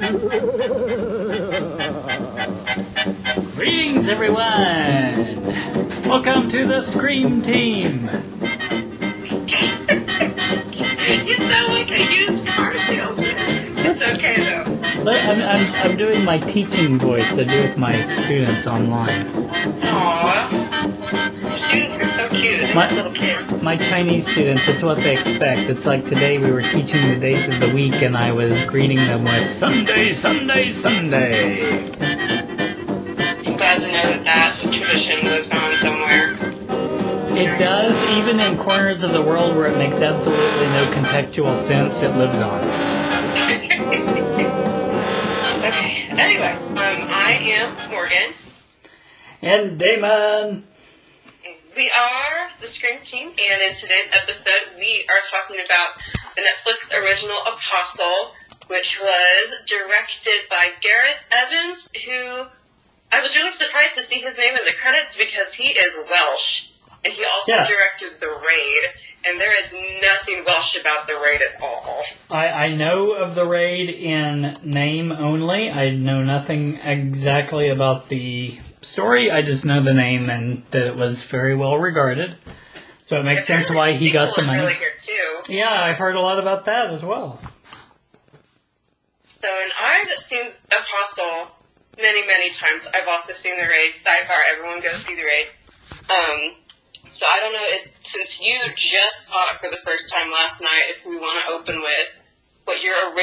Greetings, everyone! Welcome to the Scream Team! You sound like a used car salesman. It's okay, though. I'm doing my teaching voice I do with my students online. Aww. Students are so cute. Nice little kids. My Chinese students, it's what they expect. It's like today we were teaching the days of the week and I was greeting them with Sunday, Sunday, Sunday. I'm glad to know that tradition lives on somewhere. It does, even in corners of the world where it makes absolutely no contextual sense, it lives on. Okay, anyway, I am Morgan. And Damon. We are the Scream Team, and in today's episode, we are talking about the Netflix original Apostle, which was directed by Gareth Evans, who I was really surprised to see his name in the credits because he is Welsh, and he also directed The Raid, and there is nothing Welsh about The Raid at all. I know of The Raid in name only. I know nothing exactly about the story. I just know the name and that it was very well regarded. So it makes sense why he got the money. Really good too. Yeah, I've heard a lot about that as well. So, and I've seen Apostle many, many times. I've also seen The Raid. Sidebar, everyone go see The Raid. So I don't know, since you just saw it for the first time last night, if we want to open with what your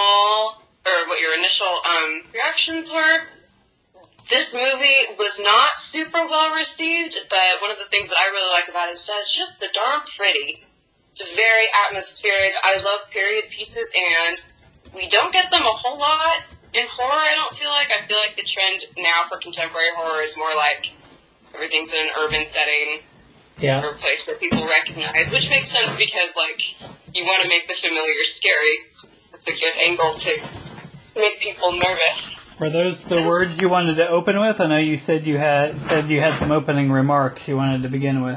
initial reactions were. This movie was not super well received, but one of the things that I really like about it is that it's just so darn pretty. It's very atmospheric. I love period pieces, and we don't get them a whole lot in horror, I don't feel like. I feel like the trend now for contemporary horror is more like everything's in an urban setting. Yeah. Or a place where people recognize, which makes sense because, like, you want to make the familiar scary. That's a good angle to make people nervous. Were those the words you wanted to open with? I know you said you had some opening remarks you wanted to begin with.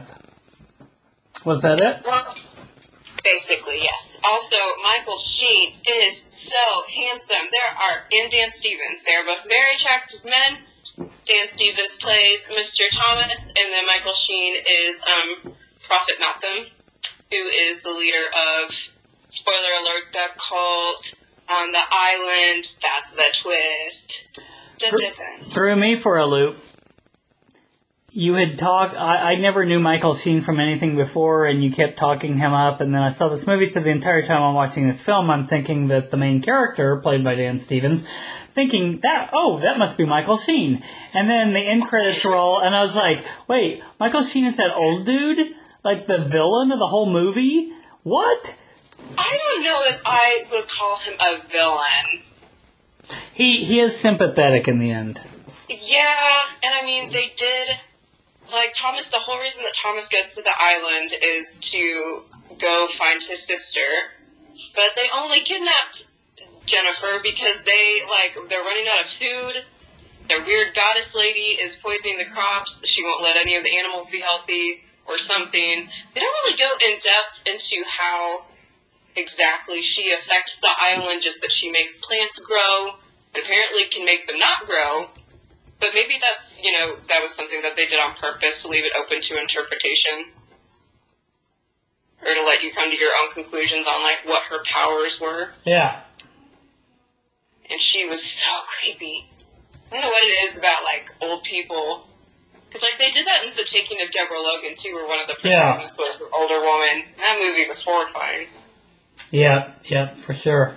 Was that it? Well, basically, yes. Also, Michael Sheen is so handsome. And Dan Stevens. They're both very attractive men. Dan Stevens plays Mr. Thomas, and then Michael Sheen is Prophet Malcolm, who is the leader of, spoiler alert, the cult on the island. That's the twist. Threw me for a loop. You had talked, I never knew Michael Sheen from anything before, and you kept talking him up, and then I saw this movie, so the entire time I'm watching this film, I'm thinking that the main character, played by Dan Stevens, thinking, that must be Michael Sheen. And then the end credits roll, and I was like, wait, Michael Sheen is that old dude? Like the villain of the whole movie? What? I don't know if I would call him a villain. He is sympathetic in the end. Yeah, and I mean, they did... Like, Thomas, the whole reason that Thomas goes to the island is to go find his sister. But they only kidnapped Jennifer because they're running out of food. Their weird goddess lady is poisoning the crops. She won't let any of the animals be healthy or something. They don't really go in depth into how exactly she affects the island, just that she makes plants grow and apparently can make them not grow. But maybe that's, that was something that they did on purpose to leave it open to interpretation. Or to let you come to your own conclusions on, what her powers were. Yeah. And she was so creepy. I don't know what it is about, old people. Because, they did that in The Taking of Deborah Logan, too, where one of the protagonists was an older woman. That movie was horrifying. Yeah, for sure.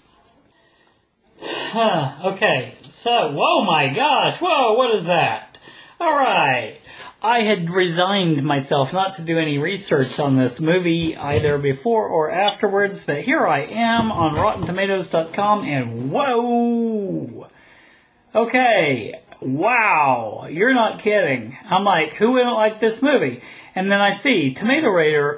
Okay, so, whoa my gosh, whoa, what is that? Alright, I had resigned myself not to do any research on this movie either before or afterwards, but here I am on RottenTomatoes.com and whoa! Okay, wow, you're not kidding. I'm like, who wouldn't like this movie? And then I see Tomato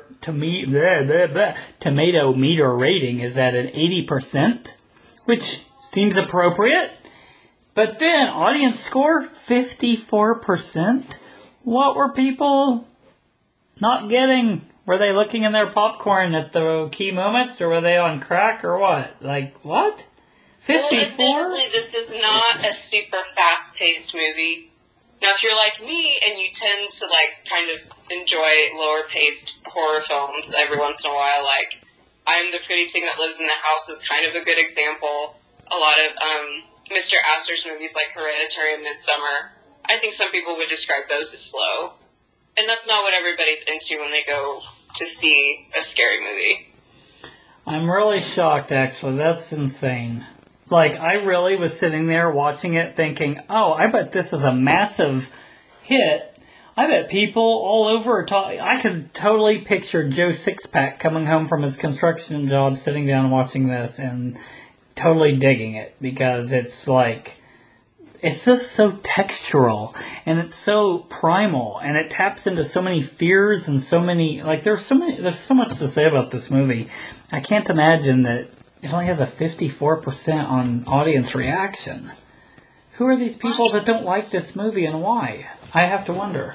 meter rating is at an 80%, which seems appropriate. But then, audience score, 54%? What were people not getting? Were they looking in their popcorn at the key moments, or were they on crack, or what? What? Well, 54? admittedly, this is not a super fast-paced movie. Now, if you're like me and you tend to, kind of enjoy lower-paced horror films every once in a while, I'm the Pretty Thing That Lives in the House is kind of a good example. A lot of Mr. Astor's movies like Hereditary and Midsommar, I think some people would describe those as slow. And that's not what everybody's into when they go to see a scary movie. I'm really shocked, actually. That's insane. I really was sitting there watching it thinking, oh, I bet this is a massive hit. I bet people all over I could totally picture Joe Sixpack coming home from his construction job, sitting down and watching this and totally digging it because it's it's just so textural and it's so primal and it taps into so many fears and so many, there's so much to say about this movie. I can't imagine that it only has a 54% on audience reaction. Who are these people that don't like this movie and why? I have to wonder.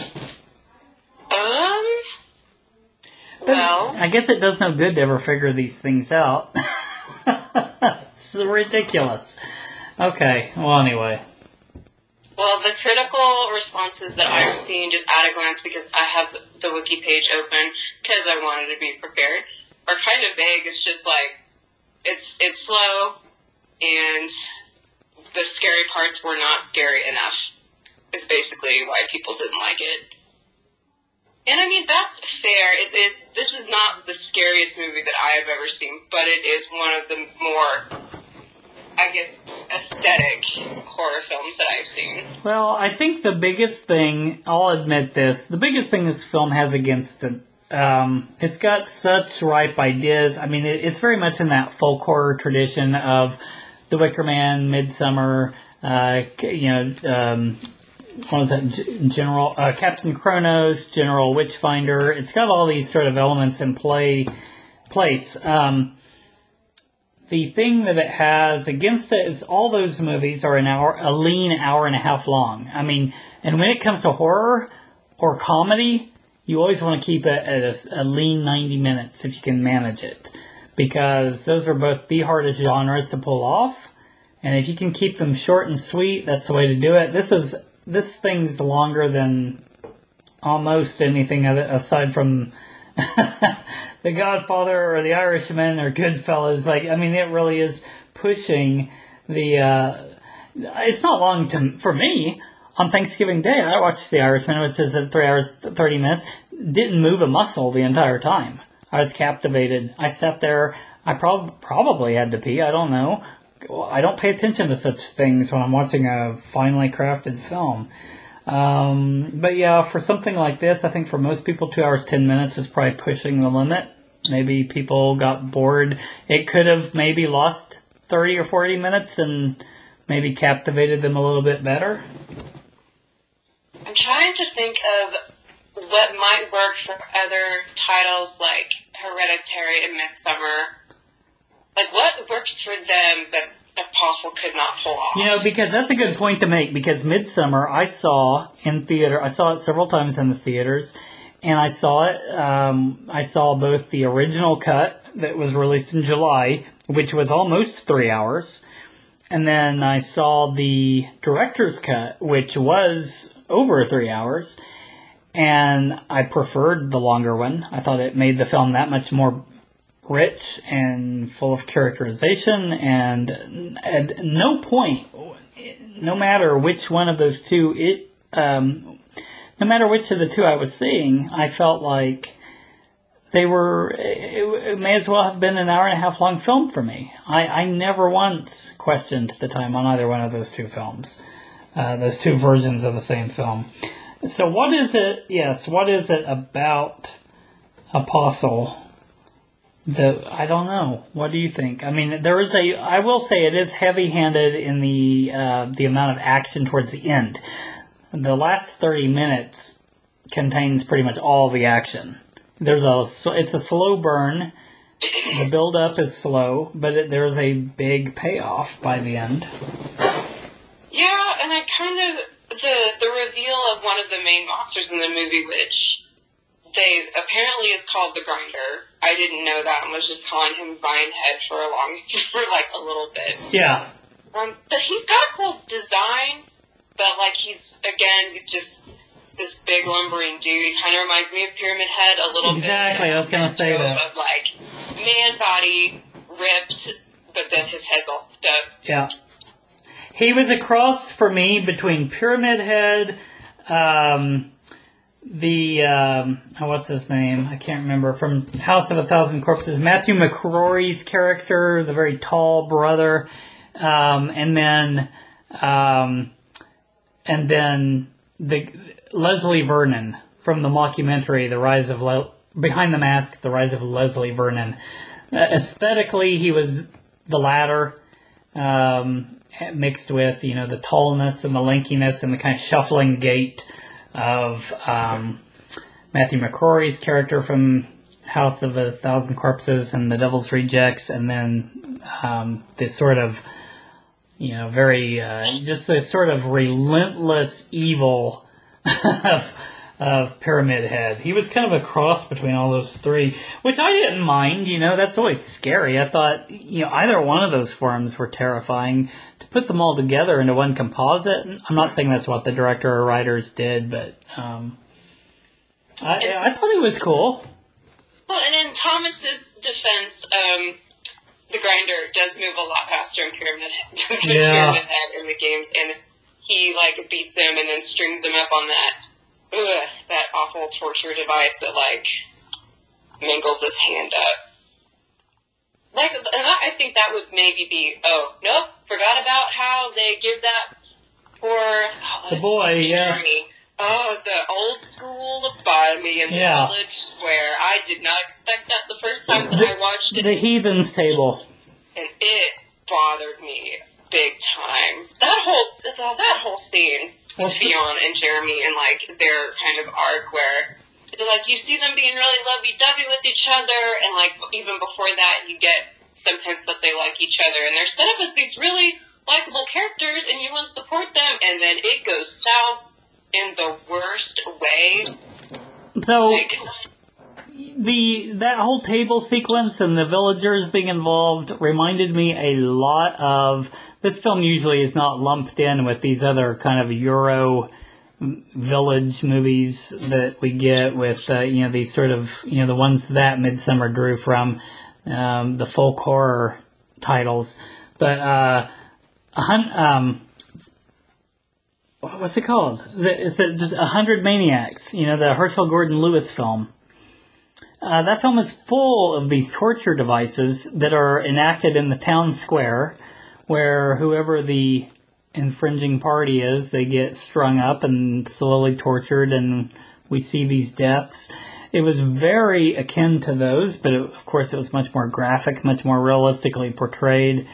Well, I guess it does no good to ever figure these things out. It's ridiculous. Okay, well, anyway. Well, the critical responses that I've seen, just at a glance, because I have the wiki page open, because I wanted to be prepared, are kind of vague. It's just it's slow, and the scary parts were not scary enough, is basically why people didn't like it. And I mean, that's fair. This is not the scariest movie that I have ever seen, but it is one of the more, I guess, aesthetic horror films that I've seen. Well, I think the biggest thing, I'll admit this, the biggest thing this film has against it, it's got such ripe ideas. I mean, it's very much in that folk horror tradition of The Wicker Man, Midsommar, what was that, General, Captain Kronos, General Witchfinder. It's got all these sort of elements in place. The thing that it has against it is all those movies are a lean hour and a half long. I mean, and when it comes to horror or comedy, you always want to keep it at a lean 90 minutes if you can manage it. Because those are both the hardest genres to pull off. And if you can keep them short and sweet, that's the way to do it. This thing's longer than almost anything aside from The Godfather or The Irishman or Goodfellas. It really is pushing the... it's not long for me. On Thanksgiving Day, I watched The Irishman, which is at 3 hours, 30 minutes. Didn't move a muscle the entire time. I was captivated. I sat there. I probably had to pee. I don't know. I don't pay attention to such things when I'm watching a finely crafted film. But yeah, for something like this, I think for most people, 2 hours, 10 minutes is probably pushing the limit. Maybe people got bored. It could have maybe lost 30 or 40 minutes and maybe captivated them a little bit better. I'm trying to think of what might work for other titles like Hereditary and Midsommar. What works for them that Apostle could not pull off? Because that's a good point to make, because Midsommar I saw in theater. I saw it several times in the theaters, and I saw both the original cut that was released in July, which was almost 3 hours, and then I saw the director's cut, which was over 3 hours, and I preferred the longer one. I thought it made the film that much more rich and full of characterization, and at no point, no matter which one of those two, no matter which of the two I was seeing, I felt like it may as well have been an hour and a half long film for me. I never once questioned the time on either one of those two films, those two versions of the same film. So what is it about Apostle I don't know. What do you think? I mean, I will say it is heavy-handed in the amount of action towards the end. The last 30 minutes contains pretty much all the action. It's a slow burn. The build-up is slow, but there's a big payoff by the end. Yeah, and I kind of... The reveal of one of the main monsters in the movie, which they apparently is called the Grinder. I didn't know that and was just calling him Vinehead for a little bit. Yeah. But he's got a cool design, but like he's just this big lumbering dude. He kind of reminds me of Pyramid Head a little bit. Exactly, I was going to say that. Of like man body, ripped, but then his head's all fucked up. Yeah. He was a cross for me between Pyramid Head, what's his name? I can't remember. From House of a Thousand Corpses. Matthew McCrory's character, the very tall brother. And then the Leslie Vernon from the mockumentary, Behind the Mask, The Rise of Leslie Vernon. Aesthetically, he was the latter, mixed with, the tallness and the lankiness and the kind of shuffling gait of Matthew McCrory's character from House of a Thousand Corpses and The Devil's Rejects, and then this sort of, very, just this sort of relentless evil of Pyramid Head. He was kind of a cross between all those three, which I didn't mind, that's always scary. I thought, either one of those forms were terrifying. To put them all together into one composite, I'm not saying that's what the director or writers did, but I thought it was cool. Well, and in Thomas's defense, the Grinder does move a lot faster in Pyramid Head Pyramid Head in the games, and he beats him and then strings him up on that awful torture device that mangles his hand up. I think that would maybe be. Oh nope, forgot about how they give that for the boy. Yeah. Oh, the old school lobotomy in the village square. I did not expect that the first time that I watched it. The Heathens Table. And it bothered me big time. That whole scene with Fionn and Jeremy and their kind of arc where you see them being really lovey-dovey with each other, and even before that you get some hints that they like each other, and they're set up as these really likable characters and you want to support them, and then it goes south in the worst way. So that whole table sequence and the villagers being involved reminded me a lot of, this film usually is not lumped in with these other kind of Euro village movies that we get with these sort of the ones that Midsommar drew from, the folk horror titles, but what's it called? It's just 100 Maniacs, the Herschel Gordon Lewis film. That film is full of these torture devices that are enacted in the town square, where whoever the infringing party is, they get strung up and slowly tortured, and we see these deaths. It was very akin to those, but of course it was much more graphic, much more realistically portrayed.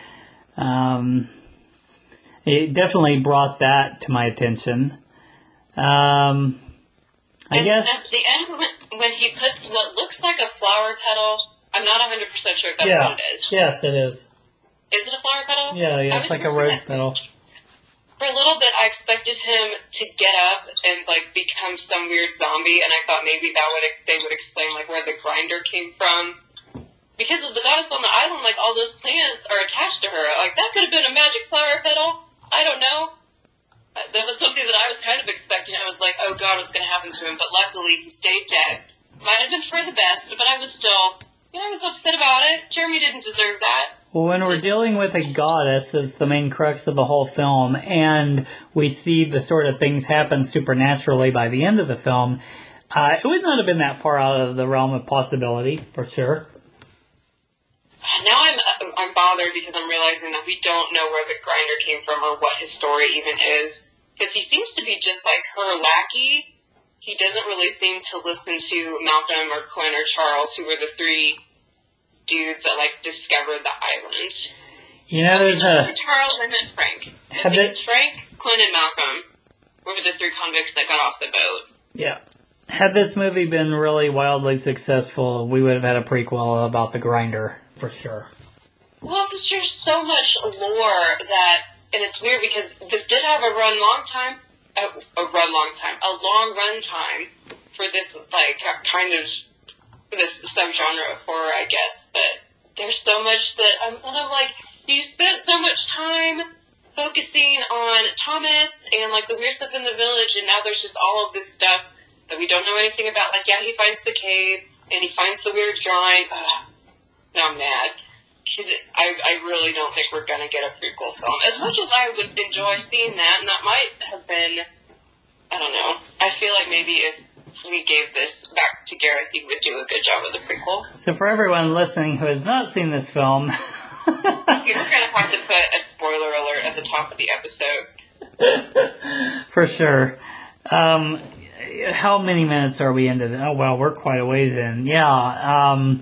It definitely brought that to my attention. I guess at the end, when he puts what looks like a flower petal, I'm not 100% sure if that's what it is. Yes, it is. Is it a flower petal? Yeah, it's like a rose petal. For a little bit, I expected him to get up and become some weird zombie, and I thought maybe they would explain where the Grinder came from. Because of the goddess on the island, all those plants are attached to her. That could have been a magic flower petal. I don't know. That was something that I was kind of expecting. I was like, oh god, what's going to happen to him? But luckily, he stayed dead. Might have been for the best, but I was still, I was upset about it. Jeremy didn't deserve that. Well, when we're dealing with a goddess as the main crux of the whole film, and we see the sort of things happen supernaturally by the end of the film, it would not have been that far out of the realm of possibility, for sure. Now I'm bothered because I'm realizing that we don't know where the Grinder came from or what his story even is. Because he seems to be just like her lackey. He doesn't really seem to listen to Malcolm or Quinn or Charles, who were the three dudes that discovered the island. There's Charles and then Frank. I think it's Frank, Quinn, and Malcolm were the three convicts that got off the boat. Yeah. Had this movie been really wildly successful, we would have had a prequel about the Grinder, for sure. Well, because there's so much lore that, and it's weird because this did have a long run time for this, like, kind of, this subgenre of horror, I guess, but there's so much that, and I'm like, you spent so much time focusing on Thomas and, like, the weird stuff in the village, and now there's just all of this stuff that we don't know anything about. Like, yeah, he finds the cave, and he finds the weird drawing. Now I'm mad. Because I really don't think we're going to get a prequel film. As much as I would enjoy seeing that, and that might have been, I don't know. I feel like maybe if we gave this back to Gareth, he would do a good job with the prequel. So for everyone listening who has not seen this film... You're just going to have to put a spoiler alert at the top of the episode. For sure. How many minutes are we into this? Oh, well, we're quite a ways in. Yeah,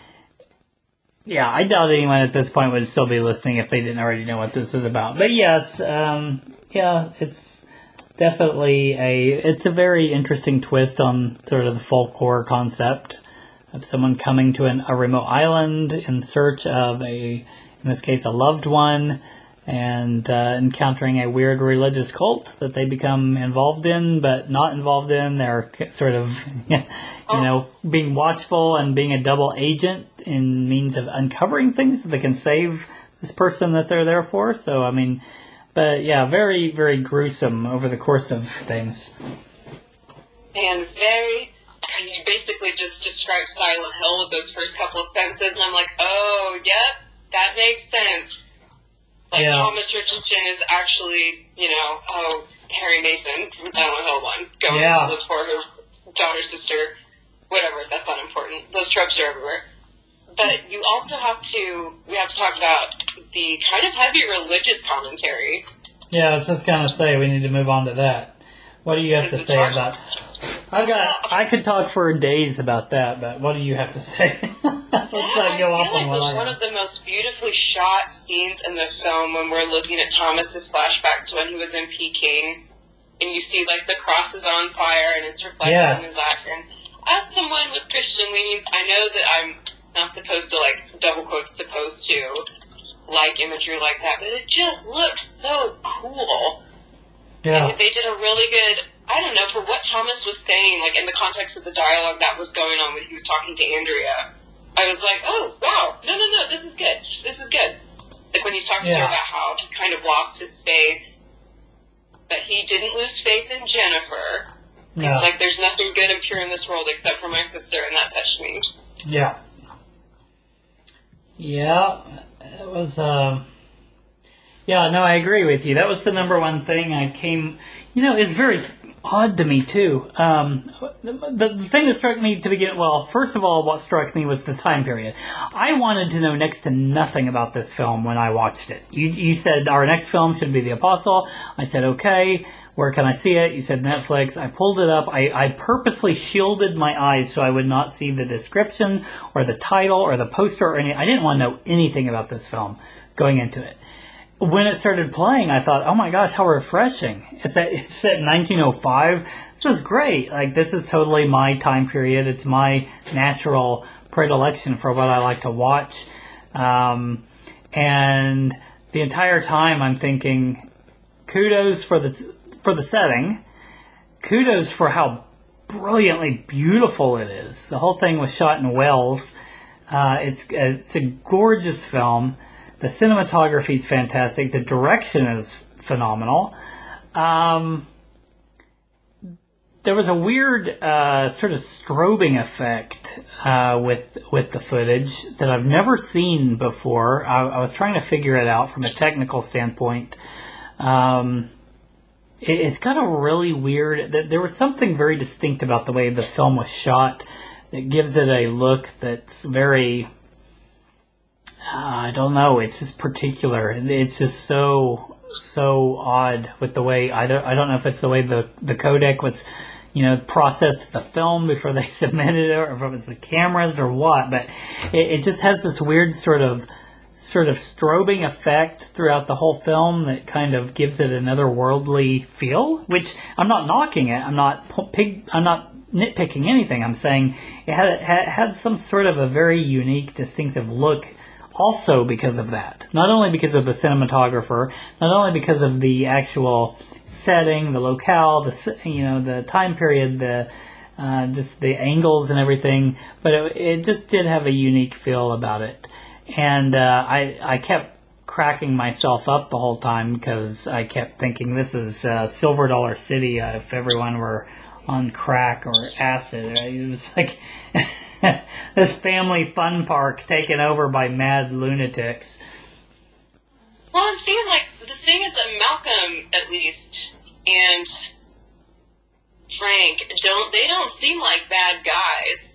I doubt anyone at this point would still be listening if they didn't already know what this is about. But yes, it's definitely it's a very interesting twist on sort of the folk horror concept of someone coming to a remote island in search of in this case, a loved one, and encountering a weird religious cult that they become involved in, but not involved in. They're sort of, being watchful and being a double agent in means of uncovering things so they can save this person that they're there for. So, I mean, but yeah, very, very gruesome over the course of things. And you basically just described Silent Hill with those first couple of sentences, and I'm like, oh, yep, that makes sense. Like, yeah. Thomas Richardson is actually, Harry Mason from Silent Hill 1, going to look for his daughter, sister, whatever, that's not important. Those tropes are everywhere. But we have to talk about the kind of heavy religious commentary. Yeah, I was just going to say, we need to move on to that. What do you have to say about... I could talk for days about that, but what do you have to say? Let's go off on one. It was one of the most beautifully shot scenes in the film when we're looking at Thomas's flashback to when he was in Peking, and you see like the cross is on fire and it's reflected in his eye. And as someone with Christian leanings, I know that I'm not supposed to, like, double quotes, supposed to like imagery like that, but it just looks so cool. Yeah. And they did a really good, I don't know, for what Thomas was saying, like in the context of the dialogue that was going on when he was talking to Andrea, I was like, oh, wow, no, this is good. This is good. Like when he's talking to her about how he kind of lost his faith, but he didn't lose faith in Jennifer. No. He's like, there's nothing good and pure in this world except for my sister, and that touched me. Yeah. Yeah, it was, I agree with you. That was the number one thing it's very odd to me, too. The thing that struck me to begin, first of all, what struck me was the time period. I wanted to know next to nothing about this film when I watched it. You said our next film should be The Apostle. I said, okay, where can I see it? You said Netflix. I pulled it up. I purposely shielded my eyes so I would not see the description or the title or the poster or I didn't want to know anything about this film going into it. When it started playing, I thought, oh my gosh, how refreshing. It's set in 1905. This is great. Like, this is totally my time period. It's my natural predilection for what I like to watch. And the entire time I'm thinking, kudos for the setting. Kudos for how brilliantly beautiful it is. The whole thing was shot in Wales. It's a gorgeous film. The cinematography is fantastic. The direction is phenomenal. There was a weird sort of strobing effect with the footage that I've never seen before. I was trying to figure it out from a technical standpoint. It's got a really weird... There was something very distinct about the way the film was shot that gives it a look that's very... I don't know. It's just particular. It's just so odd with the way. I don't know if it's the way the codec was, processed the film before they submitted it, or if it was the cameras or what. But it just has this weird sort of strobing effect throughout the whole film that kind of gives it an otherworldly feel. Which I'm not knocking it. I'm not nitpicking anything. I'm saying it had some sort of a very unique, distinctive look. Also because of that. Not only because of the cinematographer, not only because of the actual setting, the locale, the time period, the just the angles and everything. But it just did have a unique feel about it. And I kept cracking myself up the whole time because I kept thinking this is Silver Dollar City if everyone were on crack or acid. Right? It was like this family fun park taken over by mad lunatics. Well, I'm seeing, like, the thing is that Malcolm, at least, and Frank, they don't seem like bad guys.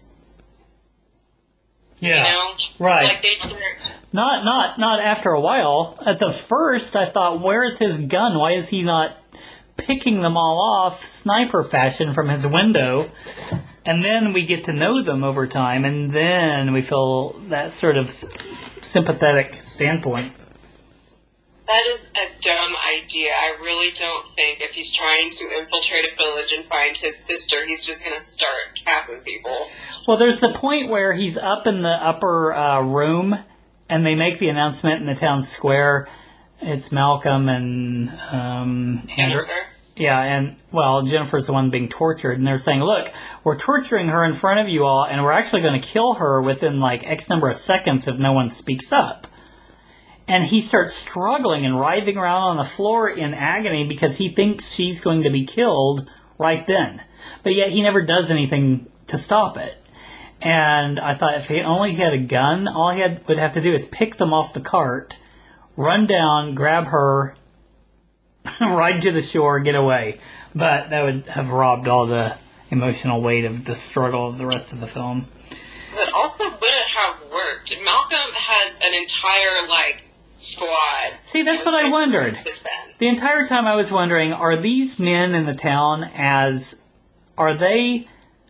Yeah, you know? right. Like, Not after a while. At the first, I thought, where's his gun? Why is he not picking them all off sniper fashion from his window? And then we get to know them over time, and then we feel that sort of sympathetic standpoint. That is a dumb idea. I really don't think if he's trying to infiltrate a village and find his sister, he's just going to start capping people. Well, there's the point where he's up in the upper room, and they make the announcement in the town square. It's Malcolm and Jennifer. Yeah, and, well, Jennifer's the one being tortured, and they're saying, look, we're torturing her in front of you all, and we're actually going to kill her within, like, X number of seconds if no one speaks up. And he starts struggling and writhing around on the floor in agony because he thinks she's going to be killed right then. But yet he never does anything to stop it. And I thought if he only had a gun, all he would have to do is pick them off the cart, run down, grab her, ride to the shore, get away. But that would have robbed all the emotional weight of the struggle of the rest of the film. But also wouldn't have worked. Malcolm had an entire, like, squad. See, that's what I wondered. The entire time I was wondering, are these men in the town are they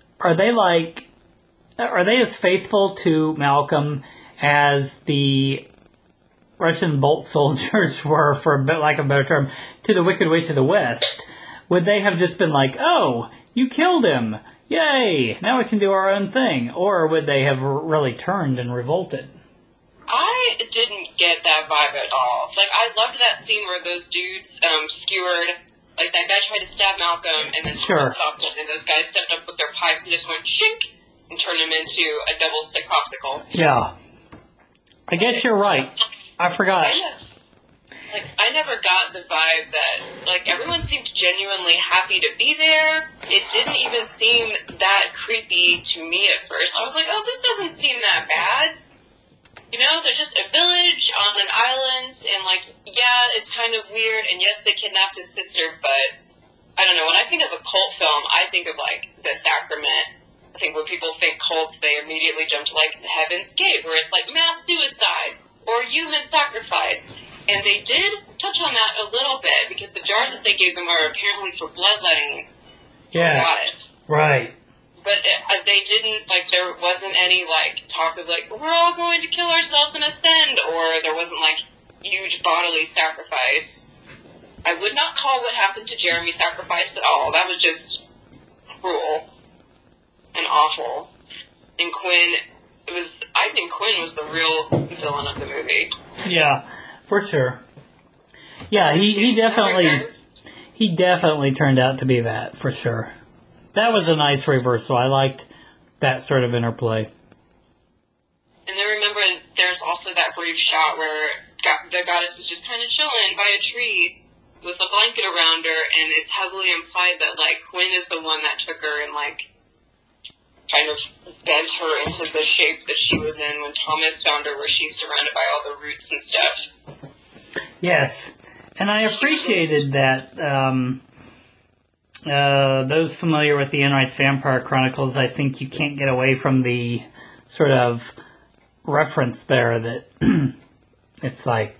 as faithful to Malcolm as the Russian bolt soldiers were, for a bit lack of a better term, to the Wicked Witch of the West? Would they have just been like, oh, you killed him, yay, now we can do our own thing? Or would they have really turned and revolted? I didn't get that vibe at all. Like, I loved that scene where those dudes skewered, like, that guy tried to stab Malcolm, and then stopped him, and those guys stepped up with their pipes and just went shink, and turned him into a double-stick popsicle. Yeah. I guess you're right. I forgot. I never got the vibe that, like, everyone seemed genuinely happy to be there. It didn't even seem that creepy to me at first. I was like, oh, this doesn't seem that bad. You know, they're just a village on an island, and, like, yeah, it's kind of weird, and yes, they kidnapped his sister, but, I don't know, when I think of a cult film, I think of, like, The Sacrament. I think when people think cults, they immediately jump to, like, Heaven's Gate, where it's, like, mass suicide, or human sacrifice. And they did touch on that a little bit, because the jars that they gave them are apparently for bloodletting. Yeah. Goddess. Right. But they didn't, like, there wasn't any, like, talk of, like, we're all going to kill ourselves and ascend, or there wasn't, like, huge bodily sacrifice. I would not call what happened to Jeremy sacrifice at all. That was just cruel and awful. And I think Quinn was the real villain of the movie. Yeah, for sure. Yeah, he definitely turned out to be that, for sure. That was a nice reversal. I liked that sort of interplay. And then remember, there's also that brief shot where the goddess is just kind of chilling by a tree with a blanket around her, and it's heavily implied that, like, Quinn is the one that took her and, like, kind of bent her into the shape that she was in when Thomas found her, where she's surrounded by all the roots and stuff. Yes. And I appreciated that, those familiar with the Anne Rice Vampire Chronicles, I think you can't get away from the sort of reference there that it's like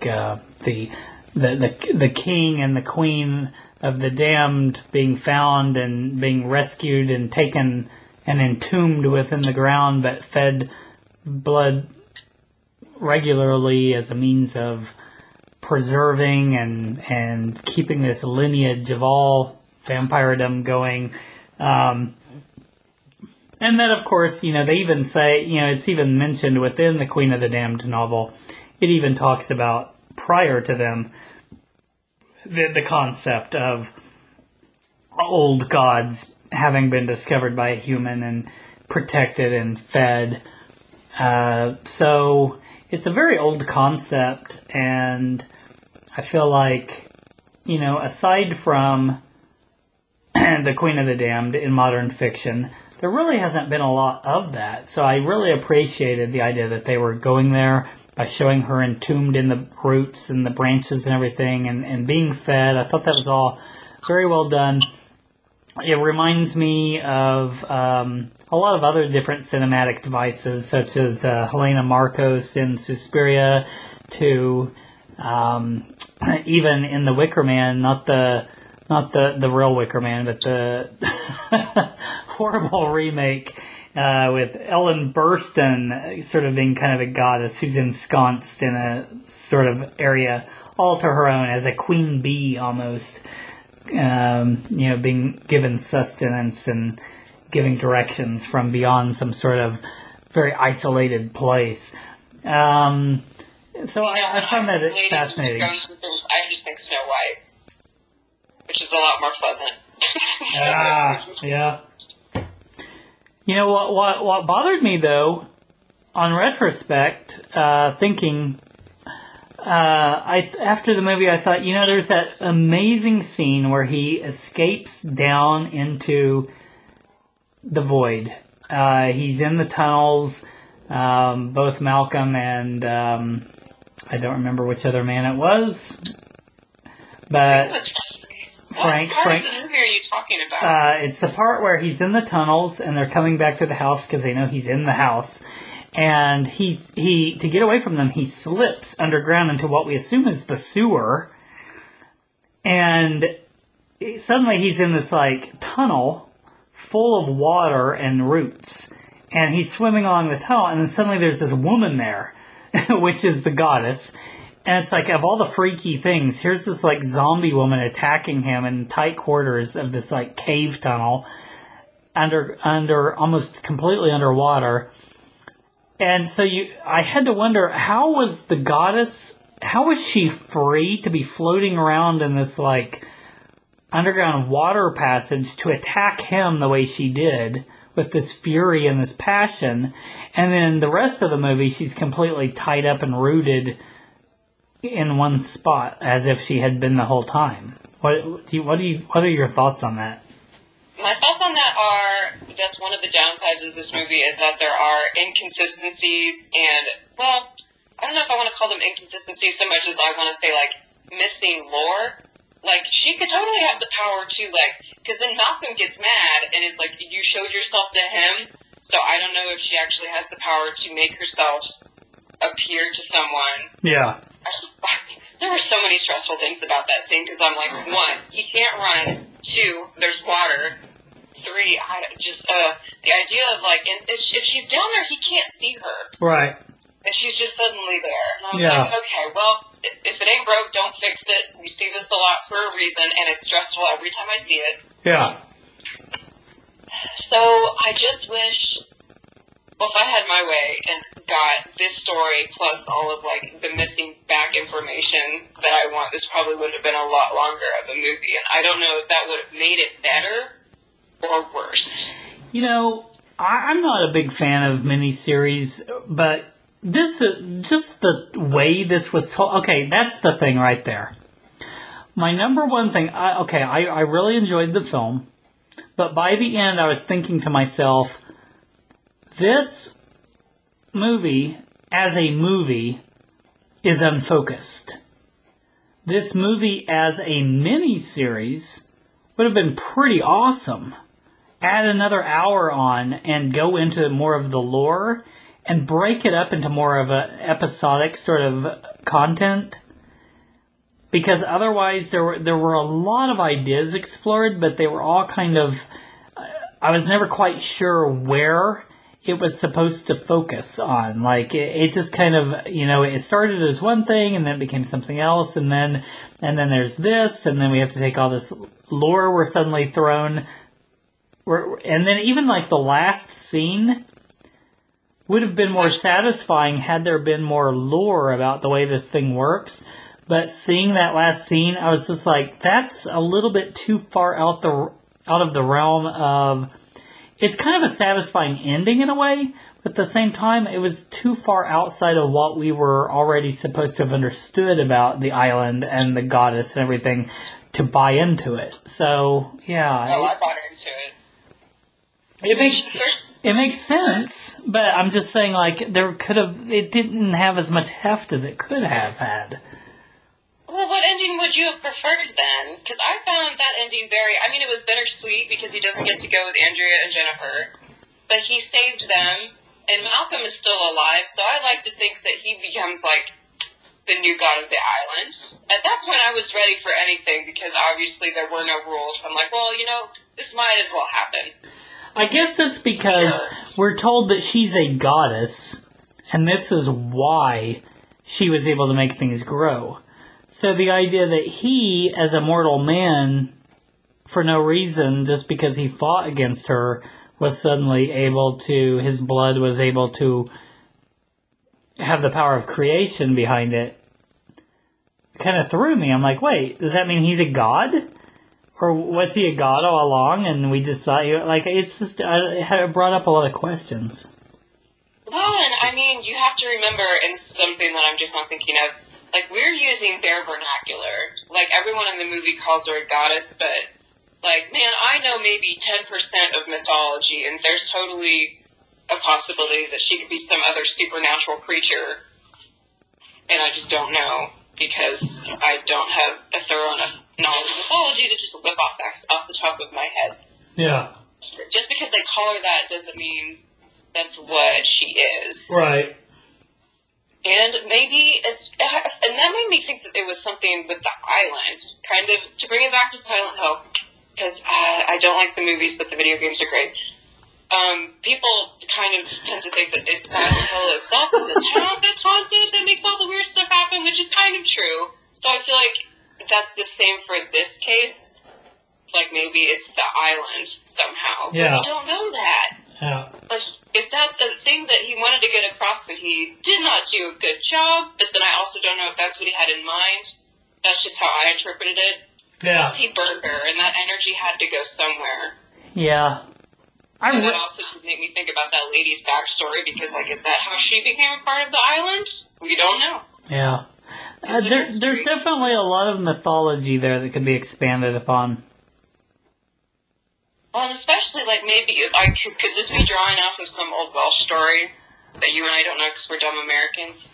the king and the queen of the damned being found and being rescued and taken and entombed within the ground, but fed blood regularly as a means of preserving and keeping this lineage of all vampiredom going. And then, of course, they even say, it's even mentioned within the Queen of the Damned novel. It even talks about, prior to them, the concept of old gods having been discovered by a human and protected and fed. So it's a very old concept, and I feel like, aside from the Queen of the Damned in modern fiction, there really hasn't been a lot of that. So I really appreciated the idea that they were going there by showing her entombed in the roots and the branches and everything, and being fed. I thought that was all very well done. It reminds me of a lot of other different cinematic devices, such as Helena Marcos in Suspiria, to even in The Wicker Man, not the real Wicker Man, but the horrible remake with Ellen Burstyn sort of being kind of a goddess who's ensconced in a sort of area all to her own as a queen bee almost, being given sustenance and giving directions from beyond some sort of very isolated place. So I found that fascinating. I just think Snow White, which is a lot more pleasant. Yeah. What bothered me though, on retrospect, thinking, after the movie, I thought, there's that amazing scene where he escapes down into the void. He's in the tunnels, both Malcolm and, I don't remember which other man it was, but Frank. What part of the movie are you talking about? It's the part where he's in the tunnels and they're coming back to the house because they know he's in the house. And he to get away from them, he slips underground into what we assume is the sewer. And suddenly he's in this tunnel full of water and roots. And he's swimming along the tunnel, and then suddenly there's this woman there, which is the goddess. And it's like, of all the freaky things, here's this zombie woman attacking him in tight quarters of this cave tunnel under almost completely underwater. And so I had to wonder, how was the goddess, how was she free to be floating around in this underground water passage to attack him the way she did, with this fury and this passion? And then the rest of the movie, she's completely tied up and rooted in one spot, as if she had been the whole time. What are your thoughts on that? My thoughts on that are, that's one of the downsides of this movie, is that there are inconsistencies and, well, I don't know if I want to call them inconsistencies so much as I want to say, missing lore. She could totally have the power to, because then Malcolm gets mad and is you showed yourself to him, so I don't know if she actually has the power to make herself appear to someone. Yeah. There were so many stressful things about that scene, because I'm one, he can't run. Two, there's water. Three, the idea of if she's down there, he can't see her. Right. And she's just suddenly there. And I was okay, well, if it ain't broke, don't fix it. We see this a lot for a reason, and it's stressful every time I see it. Yeah. So I just wish, well, if I had my way and got this story plus all of the missing back information that I want, this probably would have been a lot longer of a movie. And I don't know if that would have made it better or worse. I'm not a big fan of miniseries, but this, just the way this was told, okay, that's the thing right there. My number one thing, I really enjoyed the film, but by the end I was thinking to myself, this movie, as a movie, is unfocused. This movie as a mini-series would have been pretty awesome. Add another hour on and go into more of the lore and break it up into more of an episodic sort of content. Because otherwise there were a lot of ideas explored, but they were all kind of, I was never quite sure where it was supposed to focus on. It just kind of, it started as one thing and then it became something else, and then there's this, and then we have to take all this lore we're suddenly thrown. And then even the last scene would have been more satisfying had there been more lore about the way this thing works. But seeing that last scene, I was just that's a little bit too far out out of the realm of, it's kind of a satisfying ending in a way, but at the same time, it was too far outside of what we were already supposed to have understood about the island and the goddess and everything to buy into it. So, yeah. I bought into it. It makes sense, but I'm just saying, like, it didn't have as much heft as it could have had. Well, what ending would you have preferred then? Because I found that ending it was bittersweet because he doesn't get to go with Andrea and Jennifer, but he saved them, and Malcolm is still alive, so I like to think that he becomes, like, the new god of the island. At that point, I was ready for anything because obviously there were no rules. I'm like, well, this might as well happen. I guess it's because we're told that she's a goddess, and this is why she was able to make things grow. So the idea that he, as a mortal man, for no reason, just because he fought against her, was suddenly his blood was able to have the power of creation behind it, kind of threw me. I'm like, wait, does that mean he's a god? Or was he a god all along and we just thought, it's just, it brought up a lot of questions. Well, and you have to remember, and this is something that I'm just not thinking of, like, we're using their vernacular. Like, everyone in the movie calls her a goddess, but, like, man, I know maybe 10% of mythology, and there's totally a possibility that she could be some other supernatural creature, and I just don't know, because I don't have a thorough enough knowledge of mythology to just whip off facts off the top of my head. Yeah. Just because they call her that doesn't mean that's what she is. Right. And maybe and that made me think that it was something with the island, kind of, to bring it back to Silent Hill, because I don't like the movies, but the video games are great. People kind of tend to think that it's Silent Hill itself is a town that's haunted that makes all the weird stuff happen, which is kind of true. So I feel like that's the same for this case. Like, maybe it's the island somehow. Yeah. But we don't know that. Yeah. Like, if that's a thing that he wanted to get across and he did not do a good job, but then I also don't know if that's what he had in mind. That's just how I interpreted it. Yeah. He burned her, and that energy had to go somewhere. Yeah. And that also did make me think about that lady's backstory, because, like, is that how she became a part of the island? We don't know. Yeah. There's definitely a lot of mythology there that could be expanded upon. Well, and especially, like, maybe, could this be drawing off of some old Welsh story that you and I don't know because we're dumb Americans?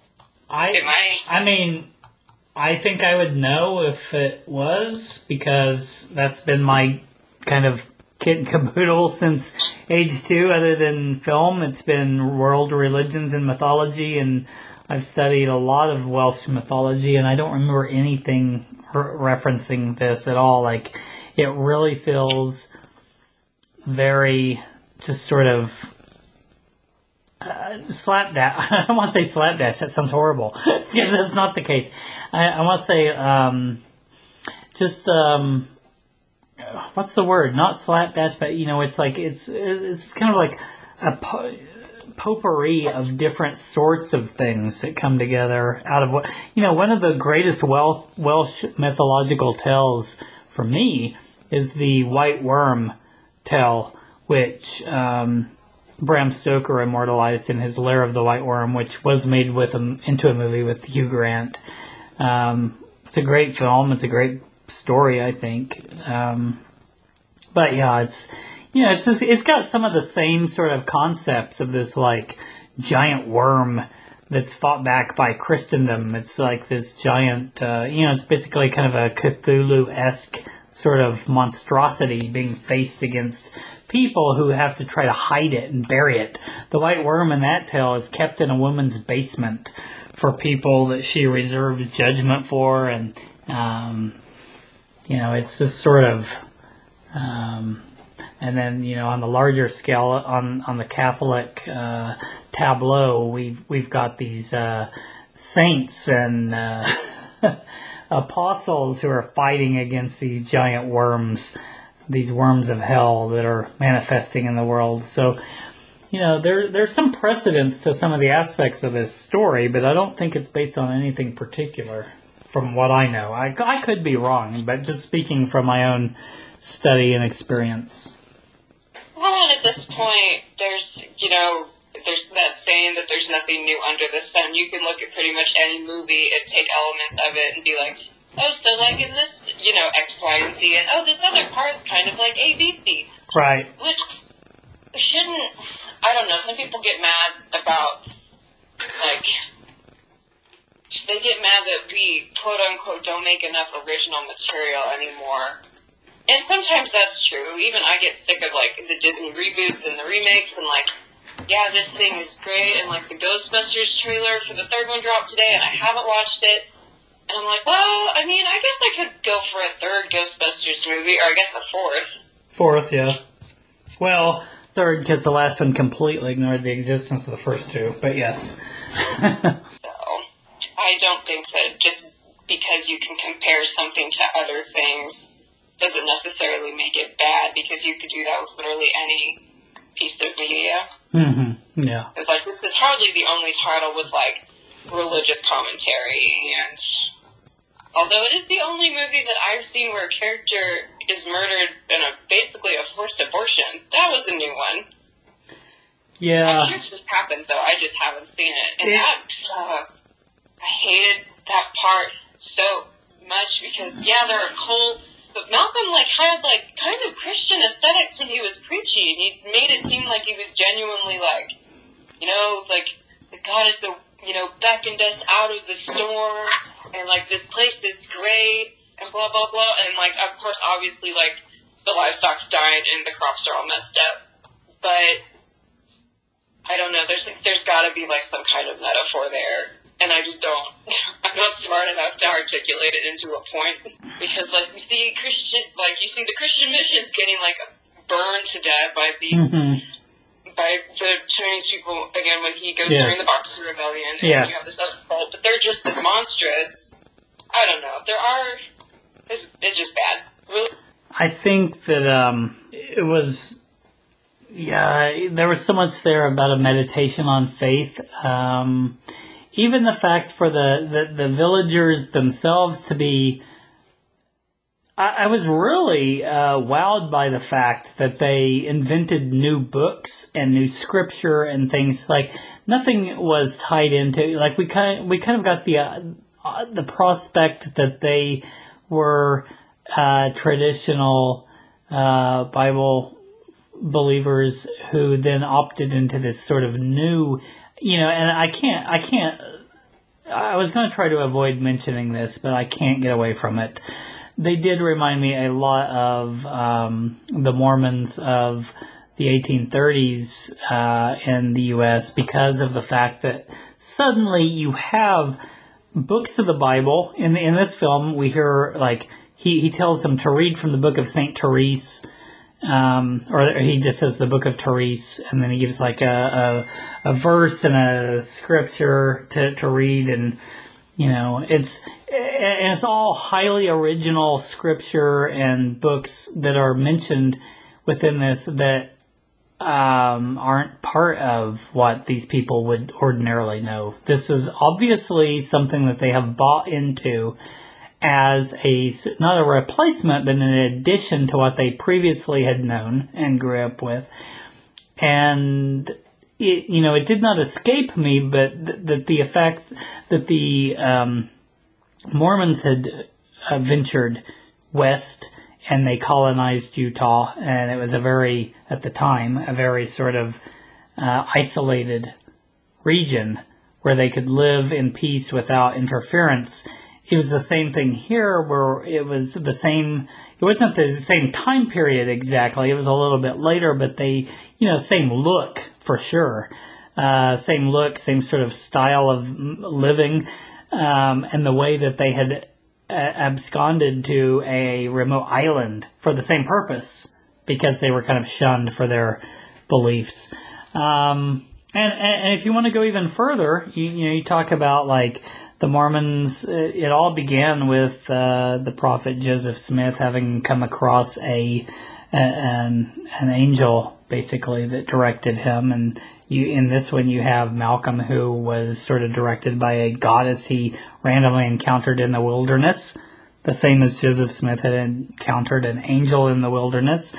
I think I would know if it was, because that's been my kind of kit and caboodle since age 2, other than film. It's been world religions and mythology, and I've studied a lot of Welsh mythology, and I don't remember anything referencing this at all. Like, it really feels very just sort of slapdash. I don't want to say slapdash. That sounds horrible. Yeah, that's not the case. I want to say what's the word? Not slapdash, but it's like it's kind of like a potpourri of different sorts of things that come together out of what one of the greatest Welsh mythological tales for me is the White Worm tale, which Bram Stoker immortalized in his Lair of the White Worm, which was made into a movie with Hugh Grant. It's a great film. It's a great story, I think. But yeah, it's got some of the same sort of concepts of this like giant worm that's fought back by Christendom. It's like this giant, it's basically kind of a Cthulhu-esque sort of monstrosity being faced against people who have to try to hide it and bury it. The White Worm in that tale is kept in a woman's basement for people that she reserves judgment for, and it's just sort of and then on the larger scale on the Catholic tableau, we've got these saints and apostles who are fighting against these giant worms, these worms of hell that are manifesting in the world. So, there's some precedence to some of the aspects of this story, but I don't think it's based on anything particular. from what I know. I could be wrong, but just speaking from my own study and experience. Well, and at this point, there's that saying that there's nothing new under the sun. You can look at pretty much any movie and take elements of it and be like, oh, so like in this, X, Y, and Z, and oh, this other part is kind of like A, B, C. Right. Which shouldn't, I don't know, some people get mad about, like, they get mad that we, quote-unquote, don't make enough original material anymore. And sometimes that's true. Even I get sick of, like, the Disney reboots and the remakes and, like, yeah, this thing is great, and, like, the Ghostbusters trailer for the third one dropped today, and I haven't watched it. And I'm like, well, I mean, I guess I could go for a third Ghostbusters movie, or I guess a fourth. Fourth, yeah. Well, third, because the last one completely ignored the existence of the first two, but yes. So, I don't think that just because you can compare something to other things doesn't necessarily make it bad, because you could do that with literally any piece of media. Mm-hmm. Yeah. It's like, this is hardly the only title with, like, religious commentary, and although it is the only movie that I've seen where a character is murdered in basically a forced abortion, that was a new one. Yeah. I'm sure this happened, though. I just haven't seen it. And I hated that part so much because, yeah, they're a cult, but Malcolm, like, had, like, kind of Christian aesthetics when he was preaching. He made it seem like he was genuinely, like, like, God is the, beckoned us out of the storm, and, like, this place is great, and blah, blah, blah, and, like, of course, obviously, like, the livestock's died and the crops are all messed up, but I don't know, there's gotta be, like, some kind of metaphor there, and I just don't, I'm not smart enough to articulate it into a point, because, like, you see the Christian missions getting, like, burned to death by these, by the Chinese people, again, when he goes during the Boxer Rebellion, and you have this other cult, but they're just as monstrous. I don't know, it's just bad. Really? I think that, it was, there was so much there about a meditation on faith. Even the fact for the villagers themselves to be, I was really wowed by the fact that they invented new books and new scripture and things. Like, nothing was tied into, like, we kind of got the prospect that they were traditional Bible believers who then opted into this sort of new, and I was going to try to avoid mentioning this, but I can't get away from it. They did remind me a lot of the Mormons of the 1830s in the U.S. because of the fact that suddenly you have books of the Bible. In this film, we hear, like, he tells them to read from the book of St. Therese, or he just says the book of Therese, and then he gives, like, a verse and a scripture to read, and it's all highly original scripture and books that are mentioned within this that aren't part of what these people would ordinarily know. This is obviously something that they have bought into as not a replacement, but an addition to what they previously had known and grew up with. And it did not escape me, but that the effect that the Mormons had ventured west and they colonized Utah, and it was at the time, a very sort of isolated region where they could live in peace without interference. It was the same thing here, where it was the same. It wasn't the same time period exactly. It was a little bit later, but they, same look for sure. Same look, same sort of style of living, and the way that they had absconded to a remote island for the same purpose, because they were kind of shunned for their beliefs. And if you want to go even further, you talk about, like, the Mormons. It all began with the prophet Joseph Smith having come across an angel, basically, that directed him. And in this one, you have Malcolm, who was sort of directed by a goddess he randomly encountered in the wilderness, the same as Joseph Smith had encountered an angel in the wilderness.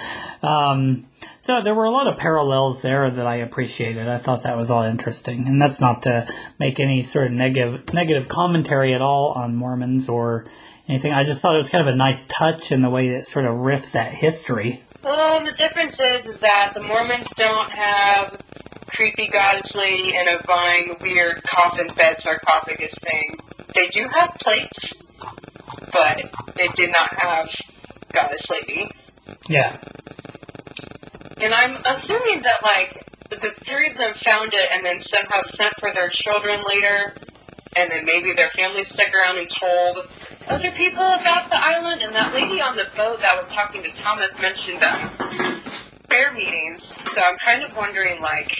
So there were a lot of parallels there that I appreciated. I thought that was all interesting. And that's not to make any sort of negative commentary at all on Mormons or anything. I just thought it was kind of a nice touch in the way that it sort of riffs at history. Well, the difference is that the Mormons don't have creepy goddess lady in a vine, weird coffin-fed sarcophagus thing. They do have plates, but they did not have goddess lady. Yeah. And I'm assuming that, like, the three of them found it and then somehow sent for their children later, and then maybe their family stuck around and told other people about the island. And that lady on the boat that was talking to Thomas mentioned prayer meetings. So I'm kind of wondering, like,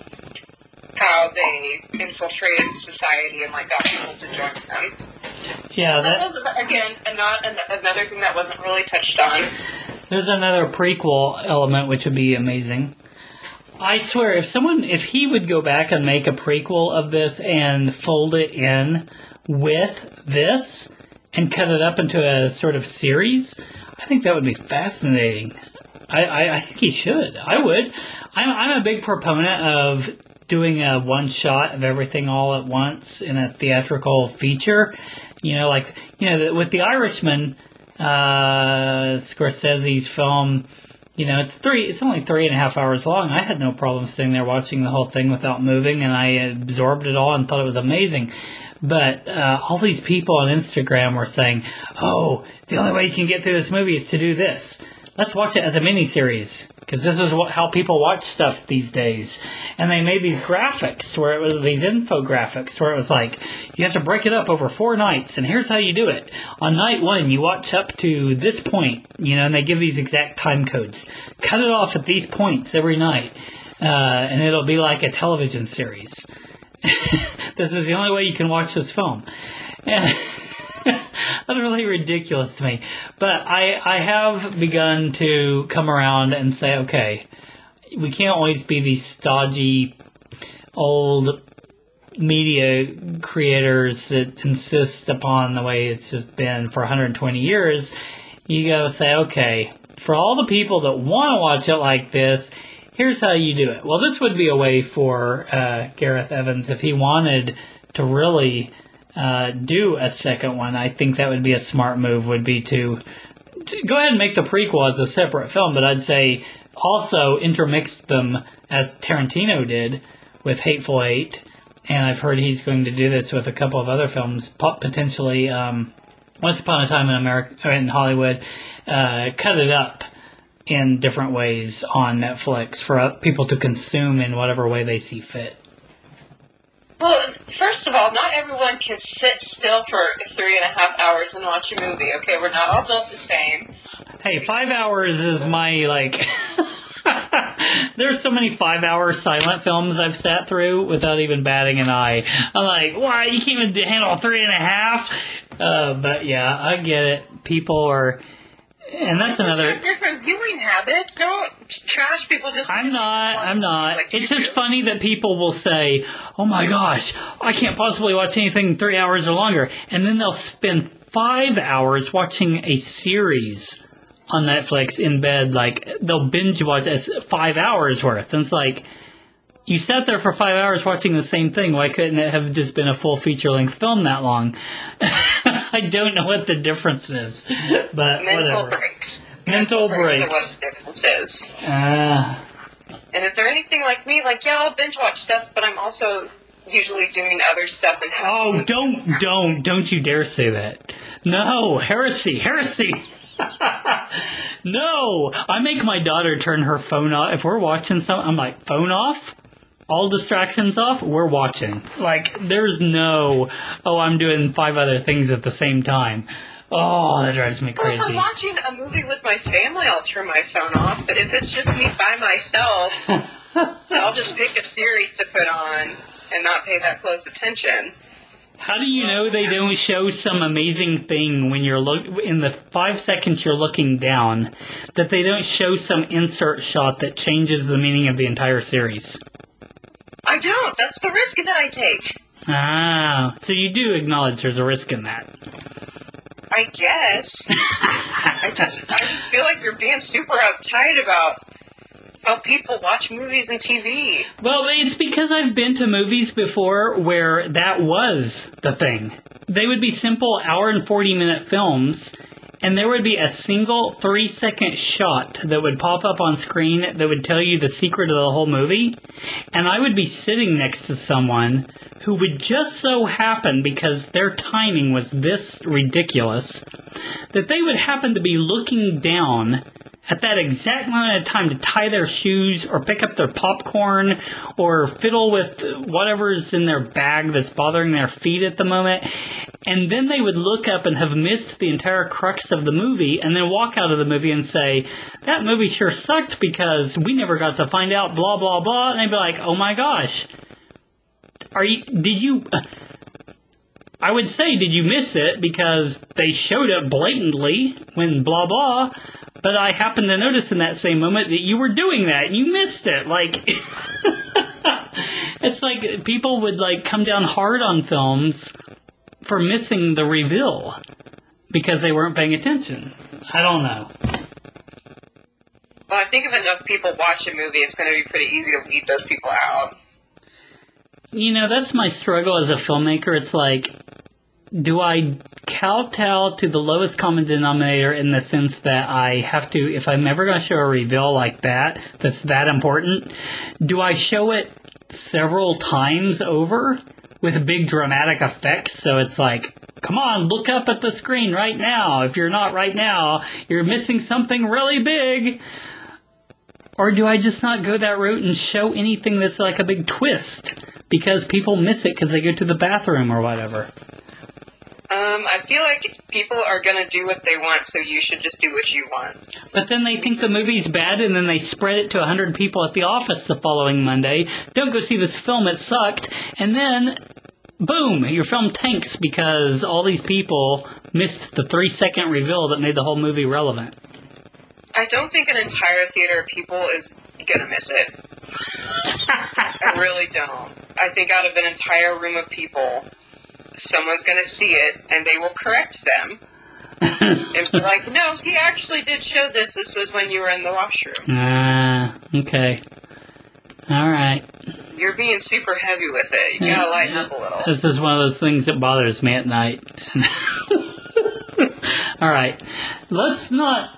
how they infiltrated society and, like, got people to join them. Yeah, so that was, again, another thing that wasn't really touched on. There's another prequel element which would be amazing. I swear, if he would go back and make a prequel of this and fold it in with this and cut it up into a sort of series, I think that would be fascinating. I think he should. I would. I'm a big proponent of doing a one shot of everything all at once in a theatrical feature. With The Irishman, Scorsese's film, it's only 3.5 hours long. I had no problem sitting there watching the whole thing without moving, and I absorbed it all and thought it was amazing. But all these people on Instagram were saying, oh, the only way you can get through this movie is to do this. Let's watch it as a miniseries, because this is how people watch stuff these days. And they made these graphics, these infographics, where it was like, you have to break it up over 4 nights, and here's how you do it. On night 1, you watch up to this point, and they give these exact time codes. Cut it off at these points every night, and it'll be like a television series. This is the only way you can watch this film. And that's really ridiculous to me. But I have begun to come around and say, okay, we can't always be these stodgy old media creators that insist upon the way it's just been for 120 years. You gotta say, okay, for all the people that want to watch it like this, here's how you do it. Well, this would be a way for Gareth Evans, if he wanted to really do a second one. I think that would be a smart move, would be to go ahead and make the prequel as a separate film, but I'd say also intermix them as Tarantino did with Hateful Eight, and I've heard he's going to do this with a couple of other films, potentially Once Upon a Time in America, in Hollywood, cut it up in different ways on Netflix for people to consume in whatever way they see fit. Well, first of all, not everyone can sit still for 3.5 hours and watch a movie. Okay, we're not all built the same. Hey, 5 hours is my, there's so many 5-hour silent films I've sat through without even batting an eye. I'm like, why? You can't even handle 3.5? But yeah, I get it. People are... And that's another... different viewing habits. Don't trash people just... I'm not. It's just funny that people will say, oh my gosh, I can't possibly watch anything 3 hours or longer. And then they'll spend 5 hours watching a series on Netflix in bed. They'll binge watch 5 hours worth. And it's like, you sat there for 5 hours watching the same thing. Why couldn't it have just been a full feature-length film that long? I don't know what the difference is, but mental whatever. breaks. Mental breaks. Are what the difference is. And if they're anything like me, I'll binge watch stuff, but I'm also usually doing other stuff. And don't you dare say that. No, heresy. No, I make my daughter turn her phone off. If we're watching something, I'm like, phone off? All distractions off, we're watching. There's no, I'm doing 5 other things at the same time. Oh, that drives me crazy. Well, if I'm watching a movie with my family, I'll turn my phone off. But if it's just me by myself, I'll just pick a series to put on and not pay that close attention. How do you know they don't show some amazing thing when you're in the 5 seconds you're looking down, that they don't show some insert shot that changes the meaning of the entire series? I don't. That's the risk that I take. Ah, so you do acknowledge there's a risk in that. I guess. I just feel like you're being super uptight about how people watch movies and TV. Well, it's because I've been to movies before where that was the thing. They would be simple hour and 40-minute films, and there would be a single 3-second shot that would pop up on screen that would tell you the secret of the whole movie, and I would be sitting next to someone who would just so happen, because their timing was this ridiculous, that they would happen to be looking down at that exact moment of time to tie their shoes or pick up their popcorn or fiddle with whatever's in their bag that's bothering their feet at the moment. And then they would look up and have missed the entire crux of the movie and then walk out of the movie and say, that movie sure sucked because we never got to find out blah, blah, blah. And they'd be like, oh my gosh, I would say, did you miss it? Because they showed it blatantly when blah, blah. But I happened to notice in that same moment that you were doing that and you missed it. Like, it's like people would like come down hard on films for missing the reveal because they weren't paying attention. I don't know. Well, I think if enough people watch a movie, it's going to be pretty easy to weed those people out. You know, that's my struggle as a filmmaker. It's like, do I kowtow to the lowest common denominator in the sense that I have to, if I'm ever going to show a reveal like that, that's that important, do I show it several times over with big dramatic effects? So it's like, come on, look up at the screen right now. If you're not right now, you're missing something really big. Or do I just not go that route and show anything that's like a big twist because people miss it because they go to the bathroom or whatever? I feel like people are going to do what they want, so you should just do what you want. But then they think the movie's bad, and then they spread it to 100 people at the office the following Monday. Don't go see this film, it sucked. And then, boom, your film tanks because all these people missed the 3-second reveal that made the whole movie relevant. I don't think an entire theater of people is going to miss it. I really don't. I think out of an entire room of people, someone's going to see it, and they will correct them. And be like, no, he actually did show this. This was when you were in the washroom. Okay. All right. You're being super heavy with it. You gotta lighten up a little. This is one of those things that bothers me at night. All right. Let's not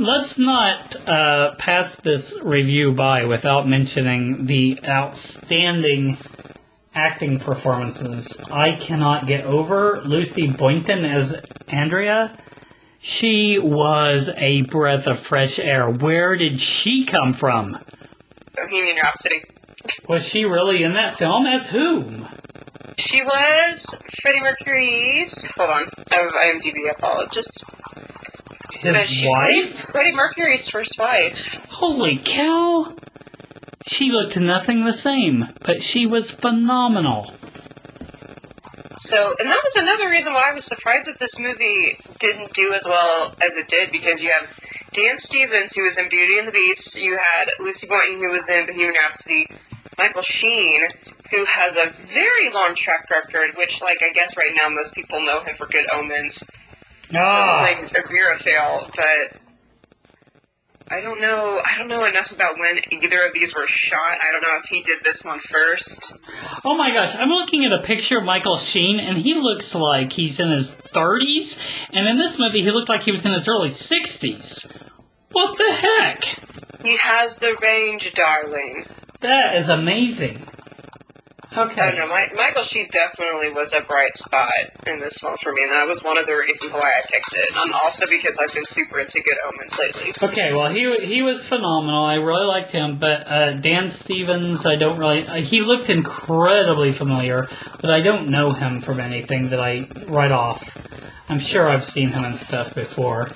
pass this review by without mentioning the outstanding acting performances. I cannot get over Lucy Boynton as Andrea. She was a breath of fresh air. Where did she come from? Bohemian Rhapsody. Was she really in that film? As whom? She was Freddie Mercury's... Hold on. I have IMDb. I apologize. His wife? Freddie Mercury's first wife. Holy cow! She looked nothing the same, but she was phenomenal. So, and that was another reason why I was surprised that this movie didn't do as well as it did, because you have Dan Stevens, who was in Beauty and the Beast, you had Lucy Boynton, who was in Bohemian Rhapsody, Michael Sheen, who has a very long track record, which, like, I guess right now most people know him for Good Omens, like Aziraphale, but I don't know enough about when either of these were shot. I don't know if he did this one first. Oh my gosh, I'm looking at a picture of Michael Sheen, and he looks like he's in his 30s, and in this movie he looked like he was in his early 60s. What the heck? He has the range, darling. That is amazing. Okay. I don't know, Michael Sheen definitely was a bright spot in this film for me, and that was one of the reasons why I picked it, and also because I've been super into Good Omens lately. Okay, well, he was phenomenal. I really liked him, but Dan Stevens, I don't really... he looked incredibly familiar, but I don't know him from anything that I write off. I'm sure I've seen him in stuff before.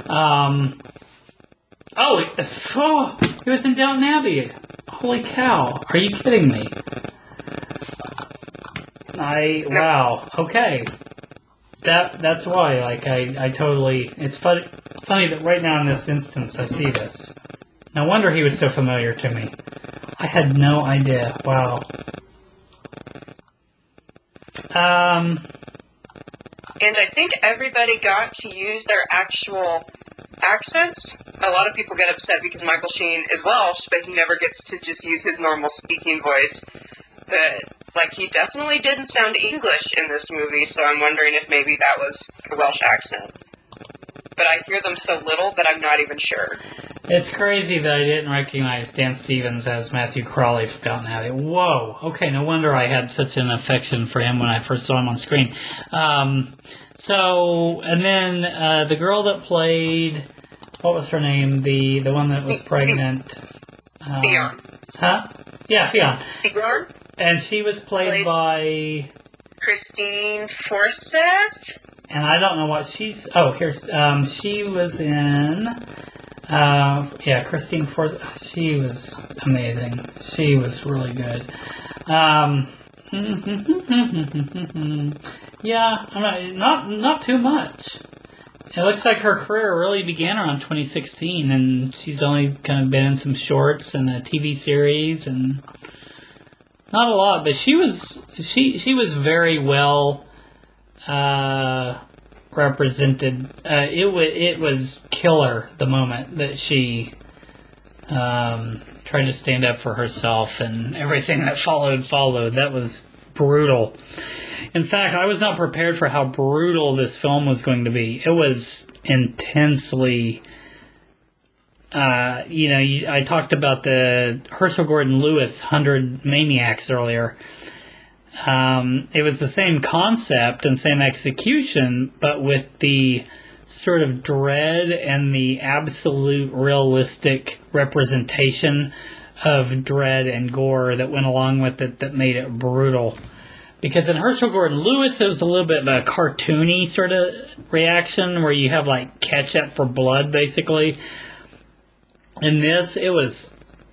He was in Downton Abbey. Holy cow. Are you kidding me? Wow. Okay. That's why. Like, I totally. It's funny that right now in this instance I see this. No wonder he was so familiar to me. I had no idea. Wow. And I think everybody got to use their actual accents. A lot of people get upset because Michael Sheen is Welsh, but he never gets to just use his normal speaking voice. But, like, he definitely didn't sound English in this movie, so I'm wondering if maybe that was a Welsh accent. But I hear them so little that I'm not even sure. It's crazy that I didn't recognize Dan Stevens as Matthew Crawley for Downton Abbey. Whoa. Okay, no wonder I had such an affection for him when I first saw him on screen. And then the girl that played, what was her name? The one that was pregnant. Fionn. Huh? Yeah, Fionn. Fionn? And she was played by Christine Forsyth. And I don't know what she's. Oh, here's. She was in. Christine Forsyth. She was amazing. She was really good. Yeah, not too much. It looks like her career really began around 2016, and she's only kind of been in some shorts and a TV series, and not a lot. But she was very well represented. It was killer the moment that she tried to stand up for herself, and everything that followed. That was brutal. In fact, I was not prepared for how brutal this film was going to be. It was intensely. I talked about the Herschel Gordon Lewis 100 Maniacs earlier. It was the same concept and same execution, but with the sort of dread and the absolute realistic representation of dread and gore that went along with it that made it brutal. Because in Herschel Gordon Lewis, it was a little bit of a cartoony sort of reaction where you have like ketchup for blood, basically. In this, it was,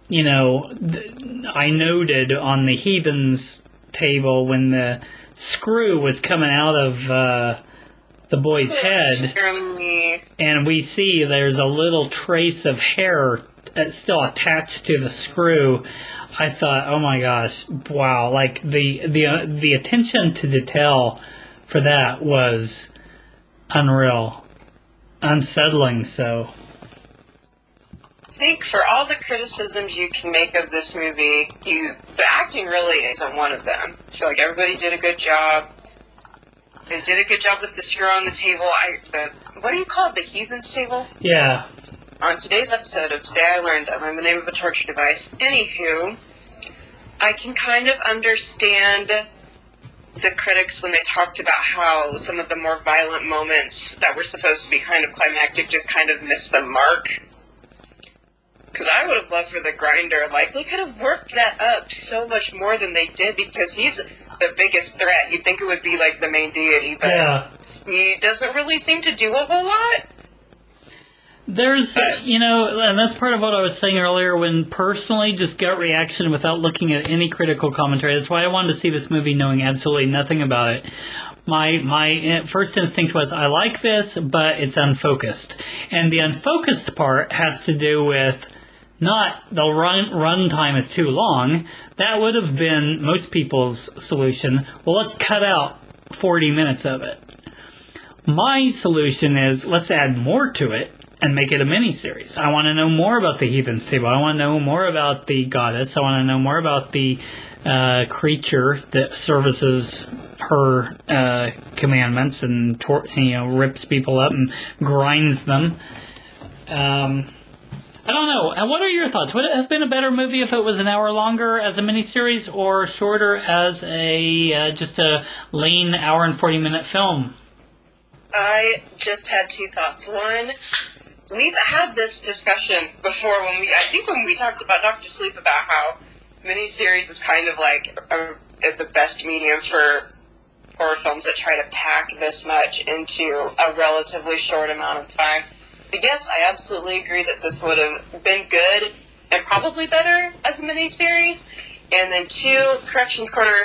I noted on the Heathens table when the screw was coming out of the boy's head, and we see there's a little trace of hair still attached to the screw. I thought, oh my gosh, wow! Like the attention to detail for that was unreal, unsettling. So, I think for all the criticisms you can make of this movie, the acting really isn't one of them. I feel like everybody did a good job. They did a good job with the screw on the table. What do you call it? The Heathens table? Yeah. On today's episode of Today I Learned I'm the name of a torture device. Anywho, I can kind of understand the critics when they talked about how some of the more violent moments that were supposed to be kind of climactic just kind of missed the mark. Because I would have loved for the Grinder, like, they could have worked that up so much more than they did, because he's the biggest threat. You'd think it would be, like, the main deity, but he doesn't really seem to do a whole lot. There's, and that's part of what I was saying earlier, when personally, just gut reaction without looking at any critical commentary. That's why I wanted to see this movie knowing absolutely nothing about it. My first instinct was, I like this, but it's unfocused. And the unfocused part has to do with not the run time is too long. That would have been most people's solution. Well, let's cut out 40 minutes of it. My solution is, let's add more to it and make it a mini-series. I want to know more about the Heathens Table. I want to know more about the goddess. I want to know more about the creature that services her commandments and rips people up and grinds them. I don't know. What are your thoughts? Would it have been a better movie if it was an hour longer as a miniseries, or shorter as a just a lean hour and 40-minute film? I just had two thoughts. One, we've had this discussion before when we talked about Dr. Sleep, about how miniseries is kind of like the best medium for horror films that try to pack this much into a relatively short amount of time. But yes, I absolutely agree that this would have been good and probably better as a miniseries. And then two, Corrections Corner,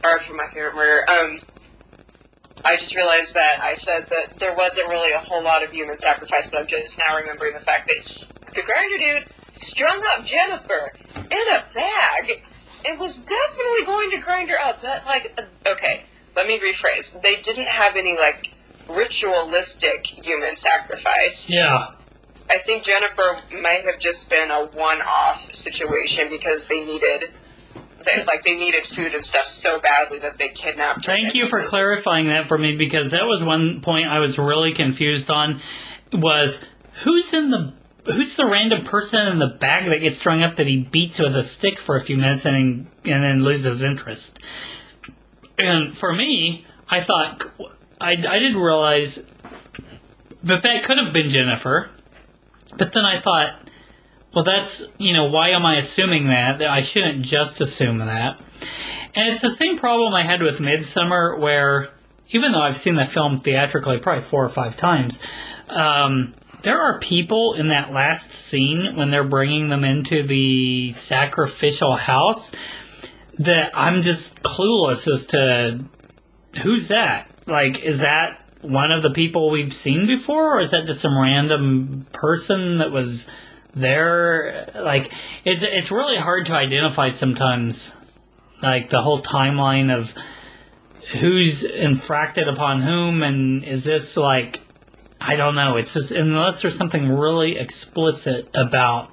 arc for my favorite murder. I just realized that I said that there wasn't really a whole lot of human sacrifice, but I'm just now remembering the fact that the grinder dude strung up Jennifer in a bag and was definitely going to grind her up. But, like, okay, let me rephrase. They didn't have any, like, ritualistic human sacrifice. Yeah. I think Jennifer might have just been a one-off situation because they needed food and stuff so badly that they kidnapped her. Thank you for clarifying that for me, because that was one point I was really confused on, was who's the random person in the bag that gets strung up that he beats with a stick for a few minutes and then loses interest. And for me, I thought, I didn't realize that could have been Jennifer, but then I thought, well, that's, why am I assuming that? I shouldn't just assume that. And it's the same problem I had with Midsommar, where, even though I've seen the film theatrically probably 4 or 5 times, there are people in that last scene when they're bringing them into the sacrificial house that I'm just clueless as to who's that. Like, is that one of the people we've seen before, or is that just some random person that was there? Like, it's really hard to identify sometimes, like, the whole timeline of who's infracted upon whom, and is this, like, I don't know. It's just, unless there's something really explicit about,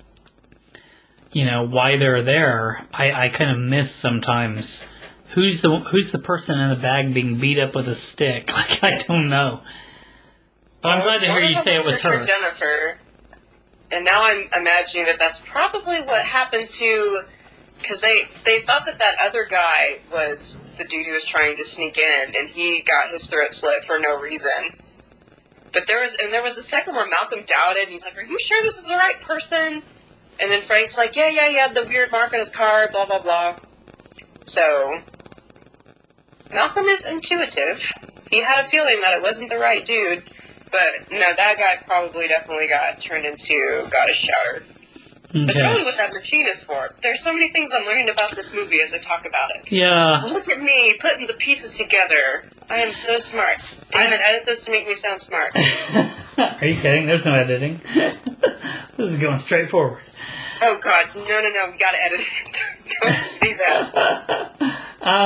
why they're there, I kind of miss sometimes who's the person in the bag being beat up with a stick. Like, I don't know. But I'm glad to hear you say it was her. Jennifer. And now I'm imagining that that's probably what happened to, because they thought that other guy was the dude who was trying to sneak in, and he got his throat slit for no reason. But there was a second where Malcolm doubted, and he's like, "Are you sure this is the right person?" And then Frank's like, "Yeah, the weird mark on his car, blah blah blah." So Malcolm is intuitive. He had a feeling that it wasn't the right dude. But, no, that guy definitely got turned into Goddess Shower. Okay. That's probably what that machine is for. There's so many things I'm learning about this movie as I talk about it. Yeah. Look at me, putting the pieces together. I am so smart. Damn it, edit this to make me sound smart. Are you kidding? There's no editing. This is going straight forward. Oh, God. No, we gotta edit it. Don't say that.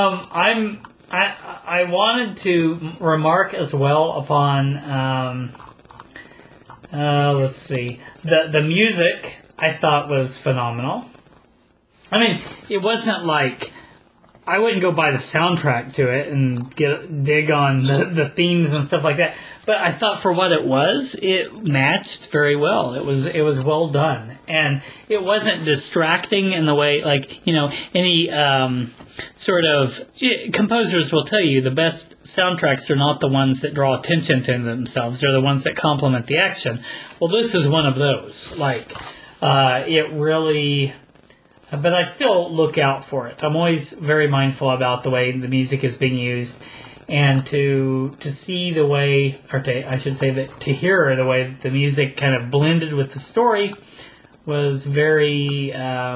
I wanted to remark as well upon, let's see, the music I thought was phenomenal. I mean, it wasn't like, I wouldn't go buy the soundtrack to it and dig on the themes and stuff like that. But I thought for what it matched very well. It was well done. And it wasn't distracting in the way, like, any composers will tell you the best soundtracks are not the ones that draw attention to themselves. They're the ones that complement the action. Well, this is one of those. Like, it really... But I still look out for it. I'm always very mindful about the way the music is being used. And to see the way, to hear the way the music kind of blended with the story was very,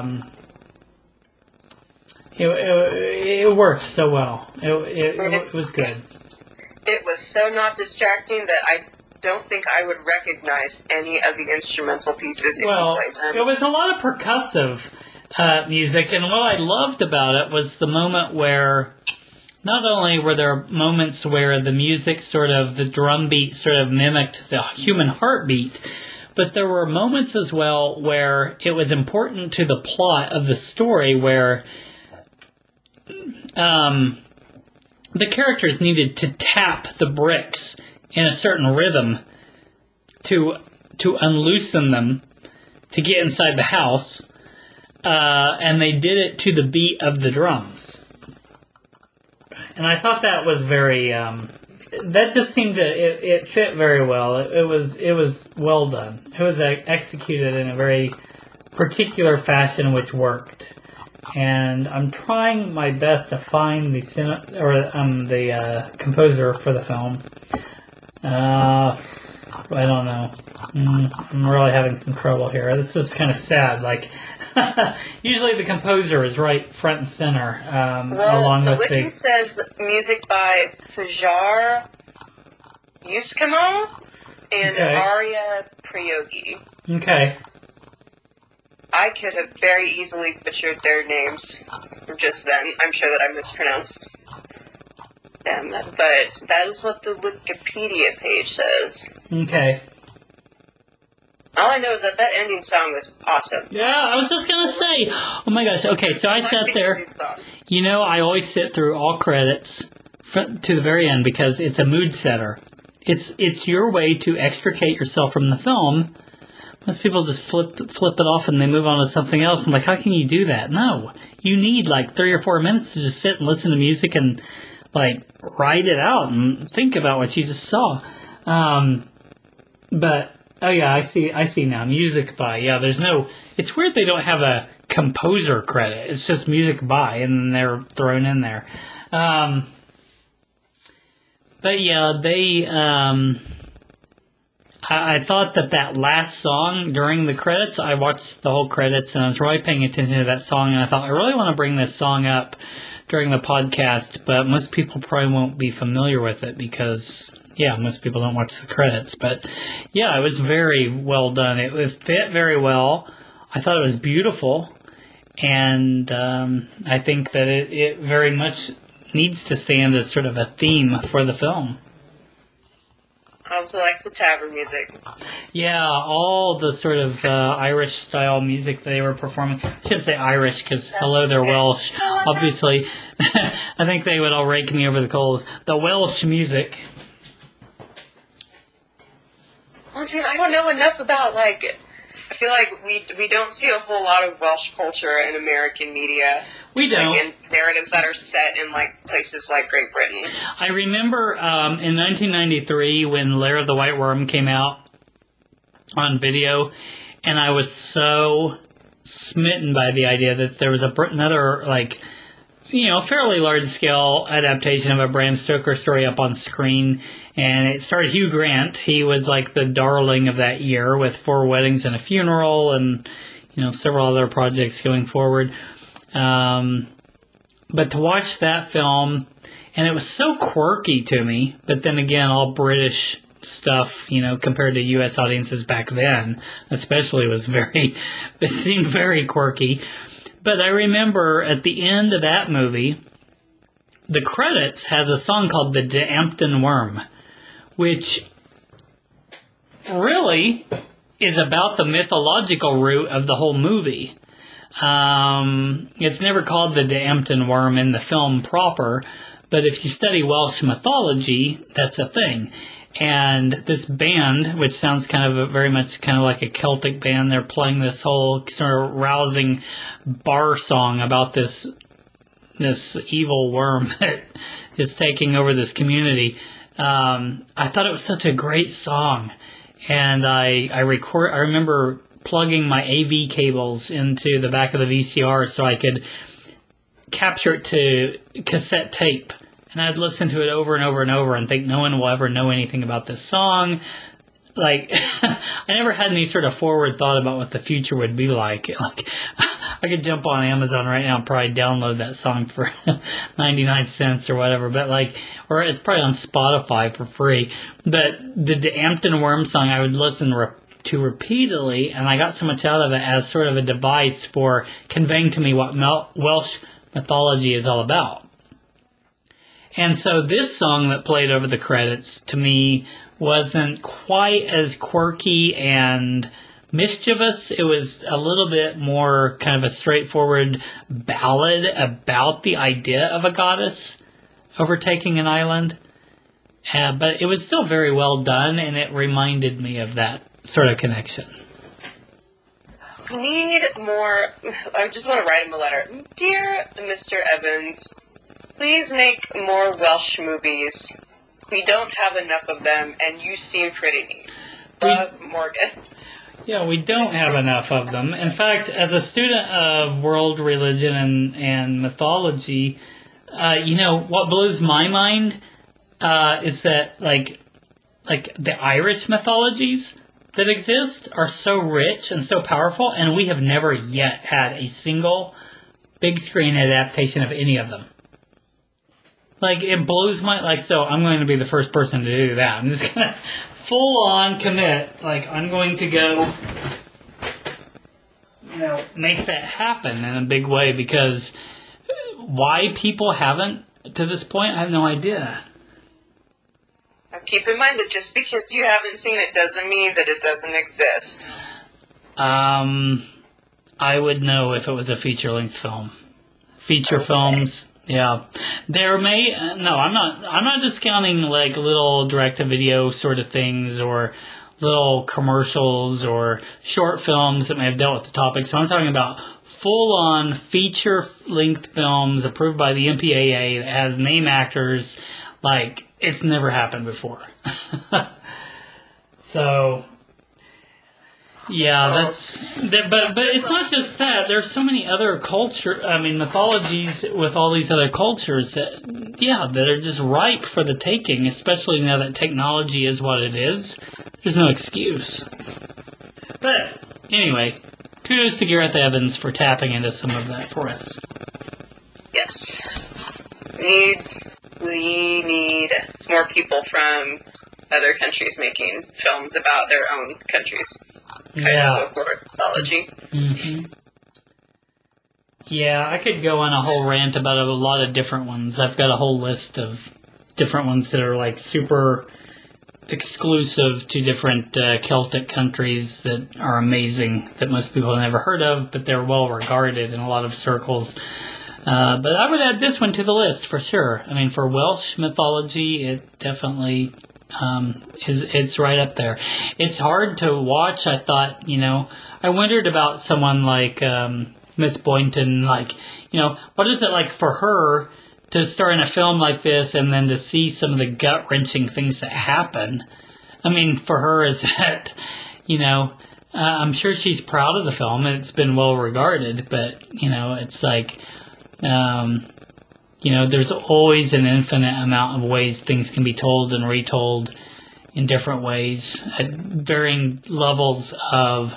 it worked so well. It was good. It was so not distracting that I don't think I would recognize any of the instrumental pieces if you played them. It was a lot of percussive music, and what I loved about it was the moment where not only were there moments where the music the drum beat sort of mimicked the human heartbeat, but there were moments as well where it was important to the plot of the story where the characters needed to tap the bricks in a certain rhythm to unloosen them to get inside the house, and they did it to the beat of the drums. And I thought that was very, that just seemed it fit very well. It was well done. It was executed in a very particular fashion which worked. And I'm trying my best to find the composer for the film. I don't know. I'm really having some trouble here. This is kind of sad. Like, usually the composer is right front and center. Along the with wiki says music by Fajar Yuskamo and Arya Priyogi. Okay. I could have very easily butchered their names just then. I'm sure that I mispronounced them, but that is what the Wikipedia page says. Okay. All I know is that ending song was awesome. Yeah, I was just gonna say. Oh my gosh. Okay, so I sat there. You know, I always sit through all credits to the very end because it's a mood setter. It's your way to extricate yourself from the film. Most people just flip it off and they move on to something else. I'm like, how can you do that? No, you need like 3 or 4 minutes to just sit and listen to music and like write it out and think about what you just saw. But oh yeah, I see now. Music by, there's no. It's weird they don't have a composer credit. It's just music by, and then they're thrown in there. But yeah, they. I thought that last song during the credits, I watched the whole credits and I was really paying attention to that song, and I thought I really want to bring this song up during the podcast, but most people probably won't be familiar with it because, most people don't watch the credits. But yeah, it was very well done. It fit very well. I thought it was beautiful, and I think that it very much needs to stand as sort of a theme for the film. I also like the tavern music. Yeah, all the sort of Irish-style music they were performing. I shouldn't say Irish, because, hello, they're Welsh, obviously. I think they would all rake me over the coals. The Welsh music. Once again, I don't know enough about, I feel like we don't see a whole lot of Welsh culture in American media. We don't. In narratives that are set in, places like Great Britain. I remember in 1993 when Lair of the White Worm came out on video, and I was so smitten by the idea that there was another, fairly large-scale adaptation of a Bram Stoker story up on screen, and it starred Hugh Grant. He was, the darling of that year with 4 Weddings and a Funeral and, several other projects going forward. But to watch that film, and it was so quirky to me, but then again, all British stuff, compared to U.S. audiences back then, especially it seemed very quirky. But I remember at the end of that movie, the credits has a song called The D'Ampton Worm, which really is about the mythological root of the whole movie. It's never called the D'Ampton Worm in the film proper, but if you study Welsh mythology, that's a thing. And this band, which sounds very much like a Celtic band, they're playing this whole sort of rousing bar song about this evil worm that is taking over this community. I thought it was such a great song, and I remember plugging my AV cables into the back of the VCR so I could capture it to cassette tape. And I'd listen to it over and over and over and think no one will ever know anything about this song. I never had any sort of forward thought about what the future would be like. I could jump on Amazon right now and probably download that song for 99 cents or whatever. But or it's probably on Spotify for free. But the D'Ampton Worm song I would listen to repeatedly, and I got so much out of it as sort of a device for conveying to me what Welsh mythology is all about. And so this song that played over the credits, to me, wasn't quite as quirky and mischievous. It was a little bit more kind of a straightforward ballad about the idea of a goddess overtaking an island. But it was still very well done, and it reminded me of that sort of connection. We need more. I just want to write him a letter. Dear Mr. Evans, please make more Welsh movies. We don't have enough of them, and you seem pretty neat. Love, Morgan. Yeah, we don't have enough of them. In fact, as a student of world religion and mythology, what blows my mind is that, like the Irish mythologies that exist are so rich and so powerful, and we have never yet had a single big screen adaptation of any of them. Like, it blows my... Like, so I'm going to be the first person to do that. I'm just going to full on commit. Like, I'm going to go, make that happen in a big way, because why people haven't to this point, I have no idea. Keep in mind that just because you haven't seen it doesn't mean that it doesn't exist. I would know if it was a feature-length film. Feature films, yeah. There may... No, I'm not discounting, like, little direct-to-video sort of things, or little commercials, or short films that may have dealt with the topic. So I'm talking about full-on feature-length films approved by the MPAA that has name actors. Like, it's never happened before. So... Yeah, but it's not just that. There's so many other mythologies with all these other cultures that are just ripe for the taking, especially now that technology is what it is. There's no excuse. But, anyway, kudos to Gareth Evans for tapping into some of that for us. Yes. We need more people from other countries making films about their own countries. Yeah. Mythology. Mm-hmm. Yeah, I could go on a whole rant about a lot of different ones. I've got a whole list of different ones that are like super exclusive to different Celtic countries that are amazing, that most people have never heard of, but they're well regarded in a lot of circles. But I would add this one to the list for sure. I mean, for Welsh mythology, it definitely... it's right up there. It's hard to watch. I thought, I wondered about someone like Miss Boynton, like, what is it like for her to star in a film like this and then to see some of the gut-wrenching things that happen? I mean, for her, is that, I'm sure she's proud of the film and it's been well regarded, but, it's like, there's always an infinite amount of ways things can be told and retold in different ways at varying levels of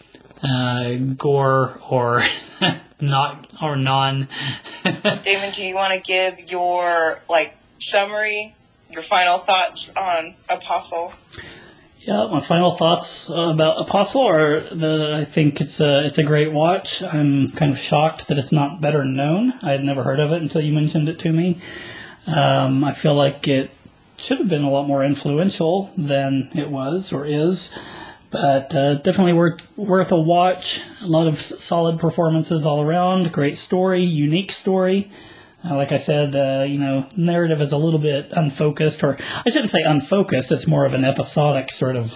gore or non. Damon, do you want to give your summary, your final thoughts on Apostle? Yeah, my final thoughts about Apostle are that I think it's a great watch. I'm kind of shocked that it's not better known. I had never heard of it until you mentioned it to me. I feel like it should have been a lot more influential than it was or is, but definitely worth a watch. A lot of solid performances all around. Great story, unique story. Like I said, narrative is a little bit unfocused, or I shouldn't say unfocused, it's more of an episodic sort of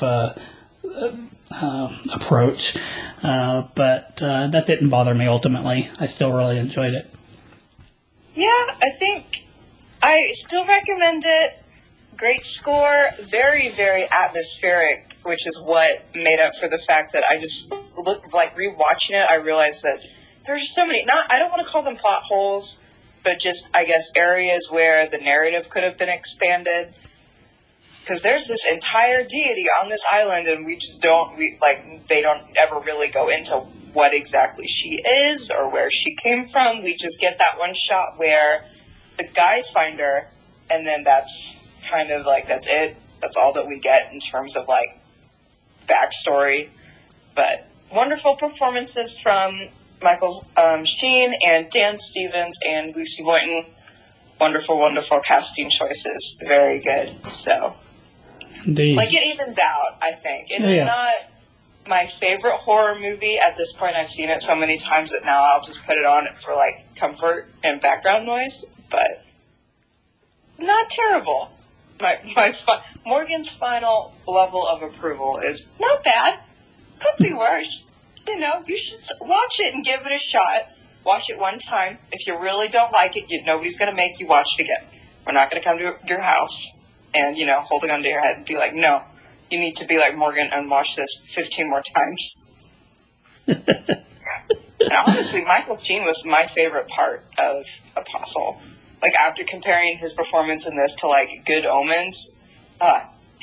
approach. But that didn't bother me ultimately. I still really enjoyed it. Yeah, I think I still recommend it. Great score, very, very atmospheric, which is what made up for the fact that I just rewatching it, I realized that there's so many, I don't want to call them plot holes, but just, I guess, areas where the narrative could have been expanded. Because there's this entire deity on this island, and they don't ever really go into what exactly she is or where she came from. We just get that one shot where the guys find her, and then that's kind of that's it. That's all that we get in terms of backstory. But wonderful performances from Michael Sheen and Dan Stevens and Lucy Boynton. Wonderful, wonderful casting choices. Very good. So, indeed. It evens out, I think. It is not my favorite horror movie at this point. I've seen it so many times that now I'll just put it on for comfort and background noise. But not terrible. Morgan's final level of approval is not bad. Could be worse. You should watch it and give it a shot. Watch it one time. If you really don't like it, nobody's going to make you watch it again. We're not going to come to your house and, hold a gun to your head and be like, no, you need to be like Morgan and watch this 15 more times. And honestly, Michael Sheen was my favorite part of Apostle. After comparing his performance in this to, Good Omens,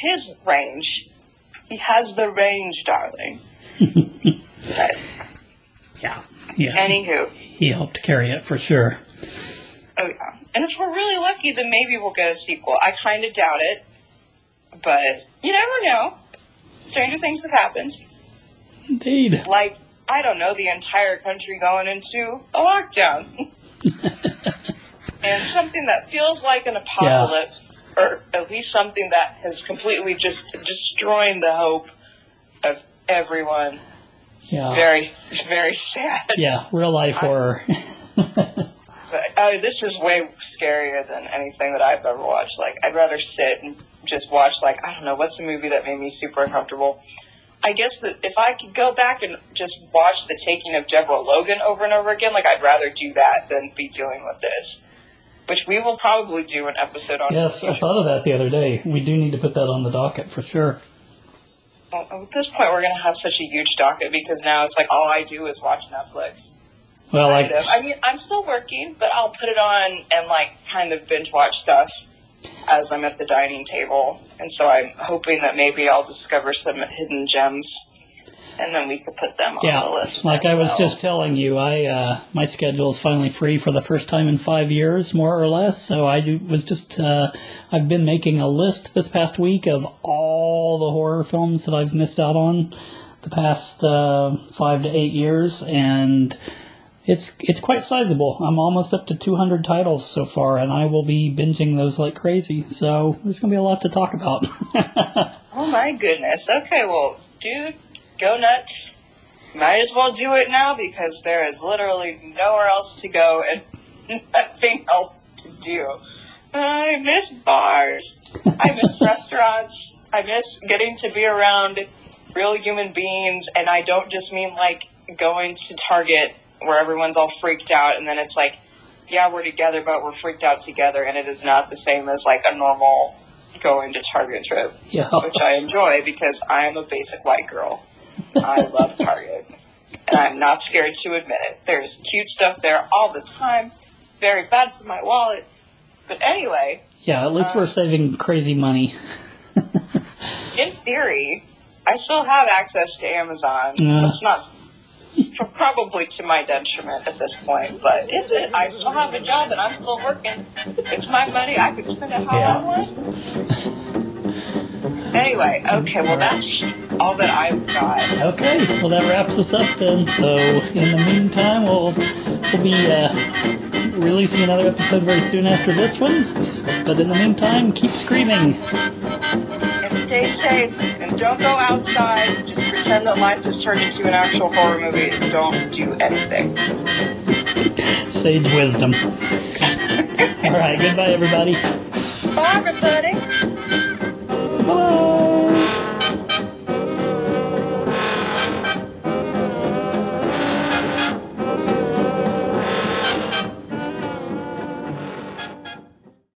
his range. He has the range, darling. But, Yeah. anywho. He helped carry it for sure. Oh, yeah. And if we're really lucky, then maybe we'll get a sequel. I kind of doubt it. But you never know. Stranger things have happened. Indeed. Like, I don't know, the entire country going into a lockdown. And something that feels like an apocalypse, or at least something that has completely just destroyed the hope of everyone. It's very, very sad. Yeah, real life horror. But, this is way scarier than anything that I've ever watched. Like, I'd rather sit and just watch, like, I don't know, what's a movie that made me super uncomfortable? I guess that if I could go back and just watch The Taking of Deborah Logan over and over again, like, I'd rather do that than be dealing with this. Which we will probably do an episode on. Yes, I thought of that the other day. We do need to put that on the docket for sure. Well, at this point, we're going to have such a huge docket because now it's like all I do is watch Netflix. Well, I mean, I'm still working, but I'll put it on and, like, kind of binge watch stuff as I'm at the dining table. And so I'm hoping that maybe I'll discover some hidden gems, and then we could put them on the list. Like I was just telling you, my schedule is finally free for the first time in 5 years, more or less. So I've been making a list this past week of all the horror films that I've missed out on the past 5 to 8 years, and it's quite sizable. I'm almost up to 200 titles so far, and I will be binging those like crazy. So there's going to be a lot to talk about. Oh my goodness. Okay, well, dude, go nuts. Might as well do it now because there is literally nowhere else to go and nothing else to do. I miss bars. I miss restaurants. I miss getting to be around real human beings, and I don't just mean like going to Target where everyone's all freaked out and then it's like, yeah, we're together, but we're freaked out together, and it is not the same as like a normal going to Target trip, which I enjoy because I am a basic white girl. I love Target, and I'm not scared to admit it. There's cute stuff there all the time. Very bad for my wallet. But anyway. Yeah, at least we're saving crazy money. In theory, I still have access to Amazon. It's probably to my detriment at this point, but I still have a job and I'm still working. It's my money. I can spend it how I want. Anyway, okay, well, that's all that I've got. Okay, well, that wraps us up then. So, in the meantime, we'll be releasing another episode very soon after this one. But in the meantime, keep screaming. And stay safe. And don't go outside. Just pretend that life has turned into an actual horror movie. And don't do anything. Sage wisdom. All right, goodbye, everybody. Bye, everybody. Bye.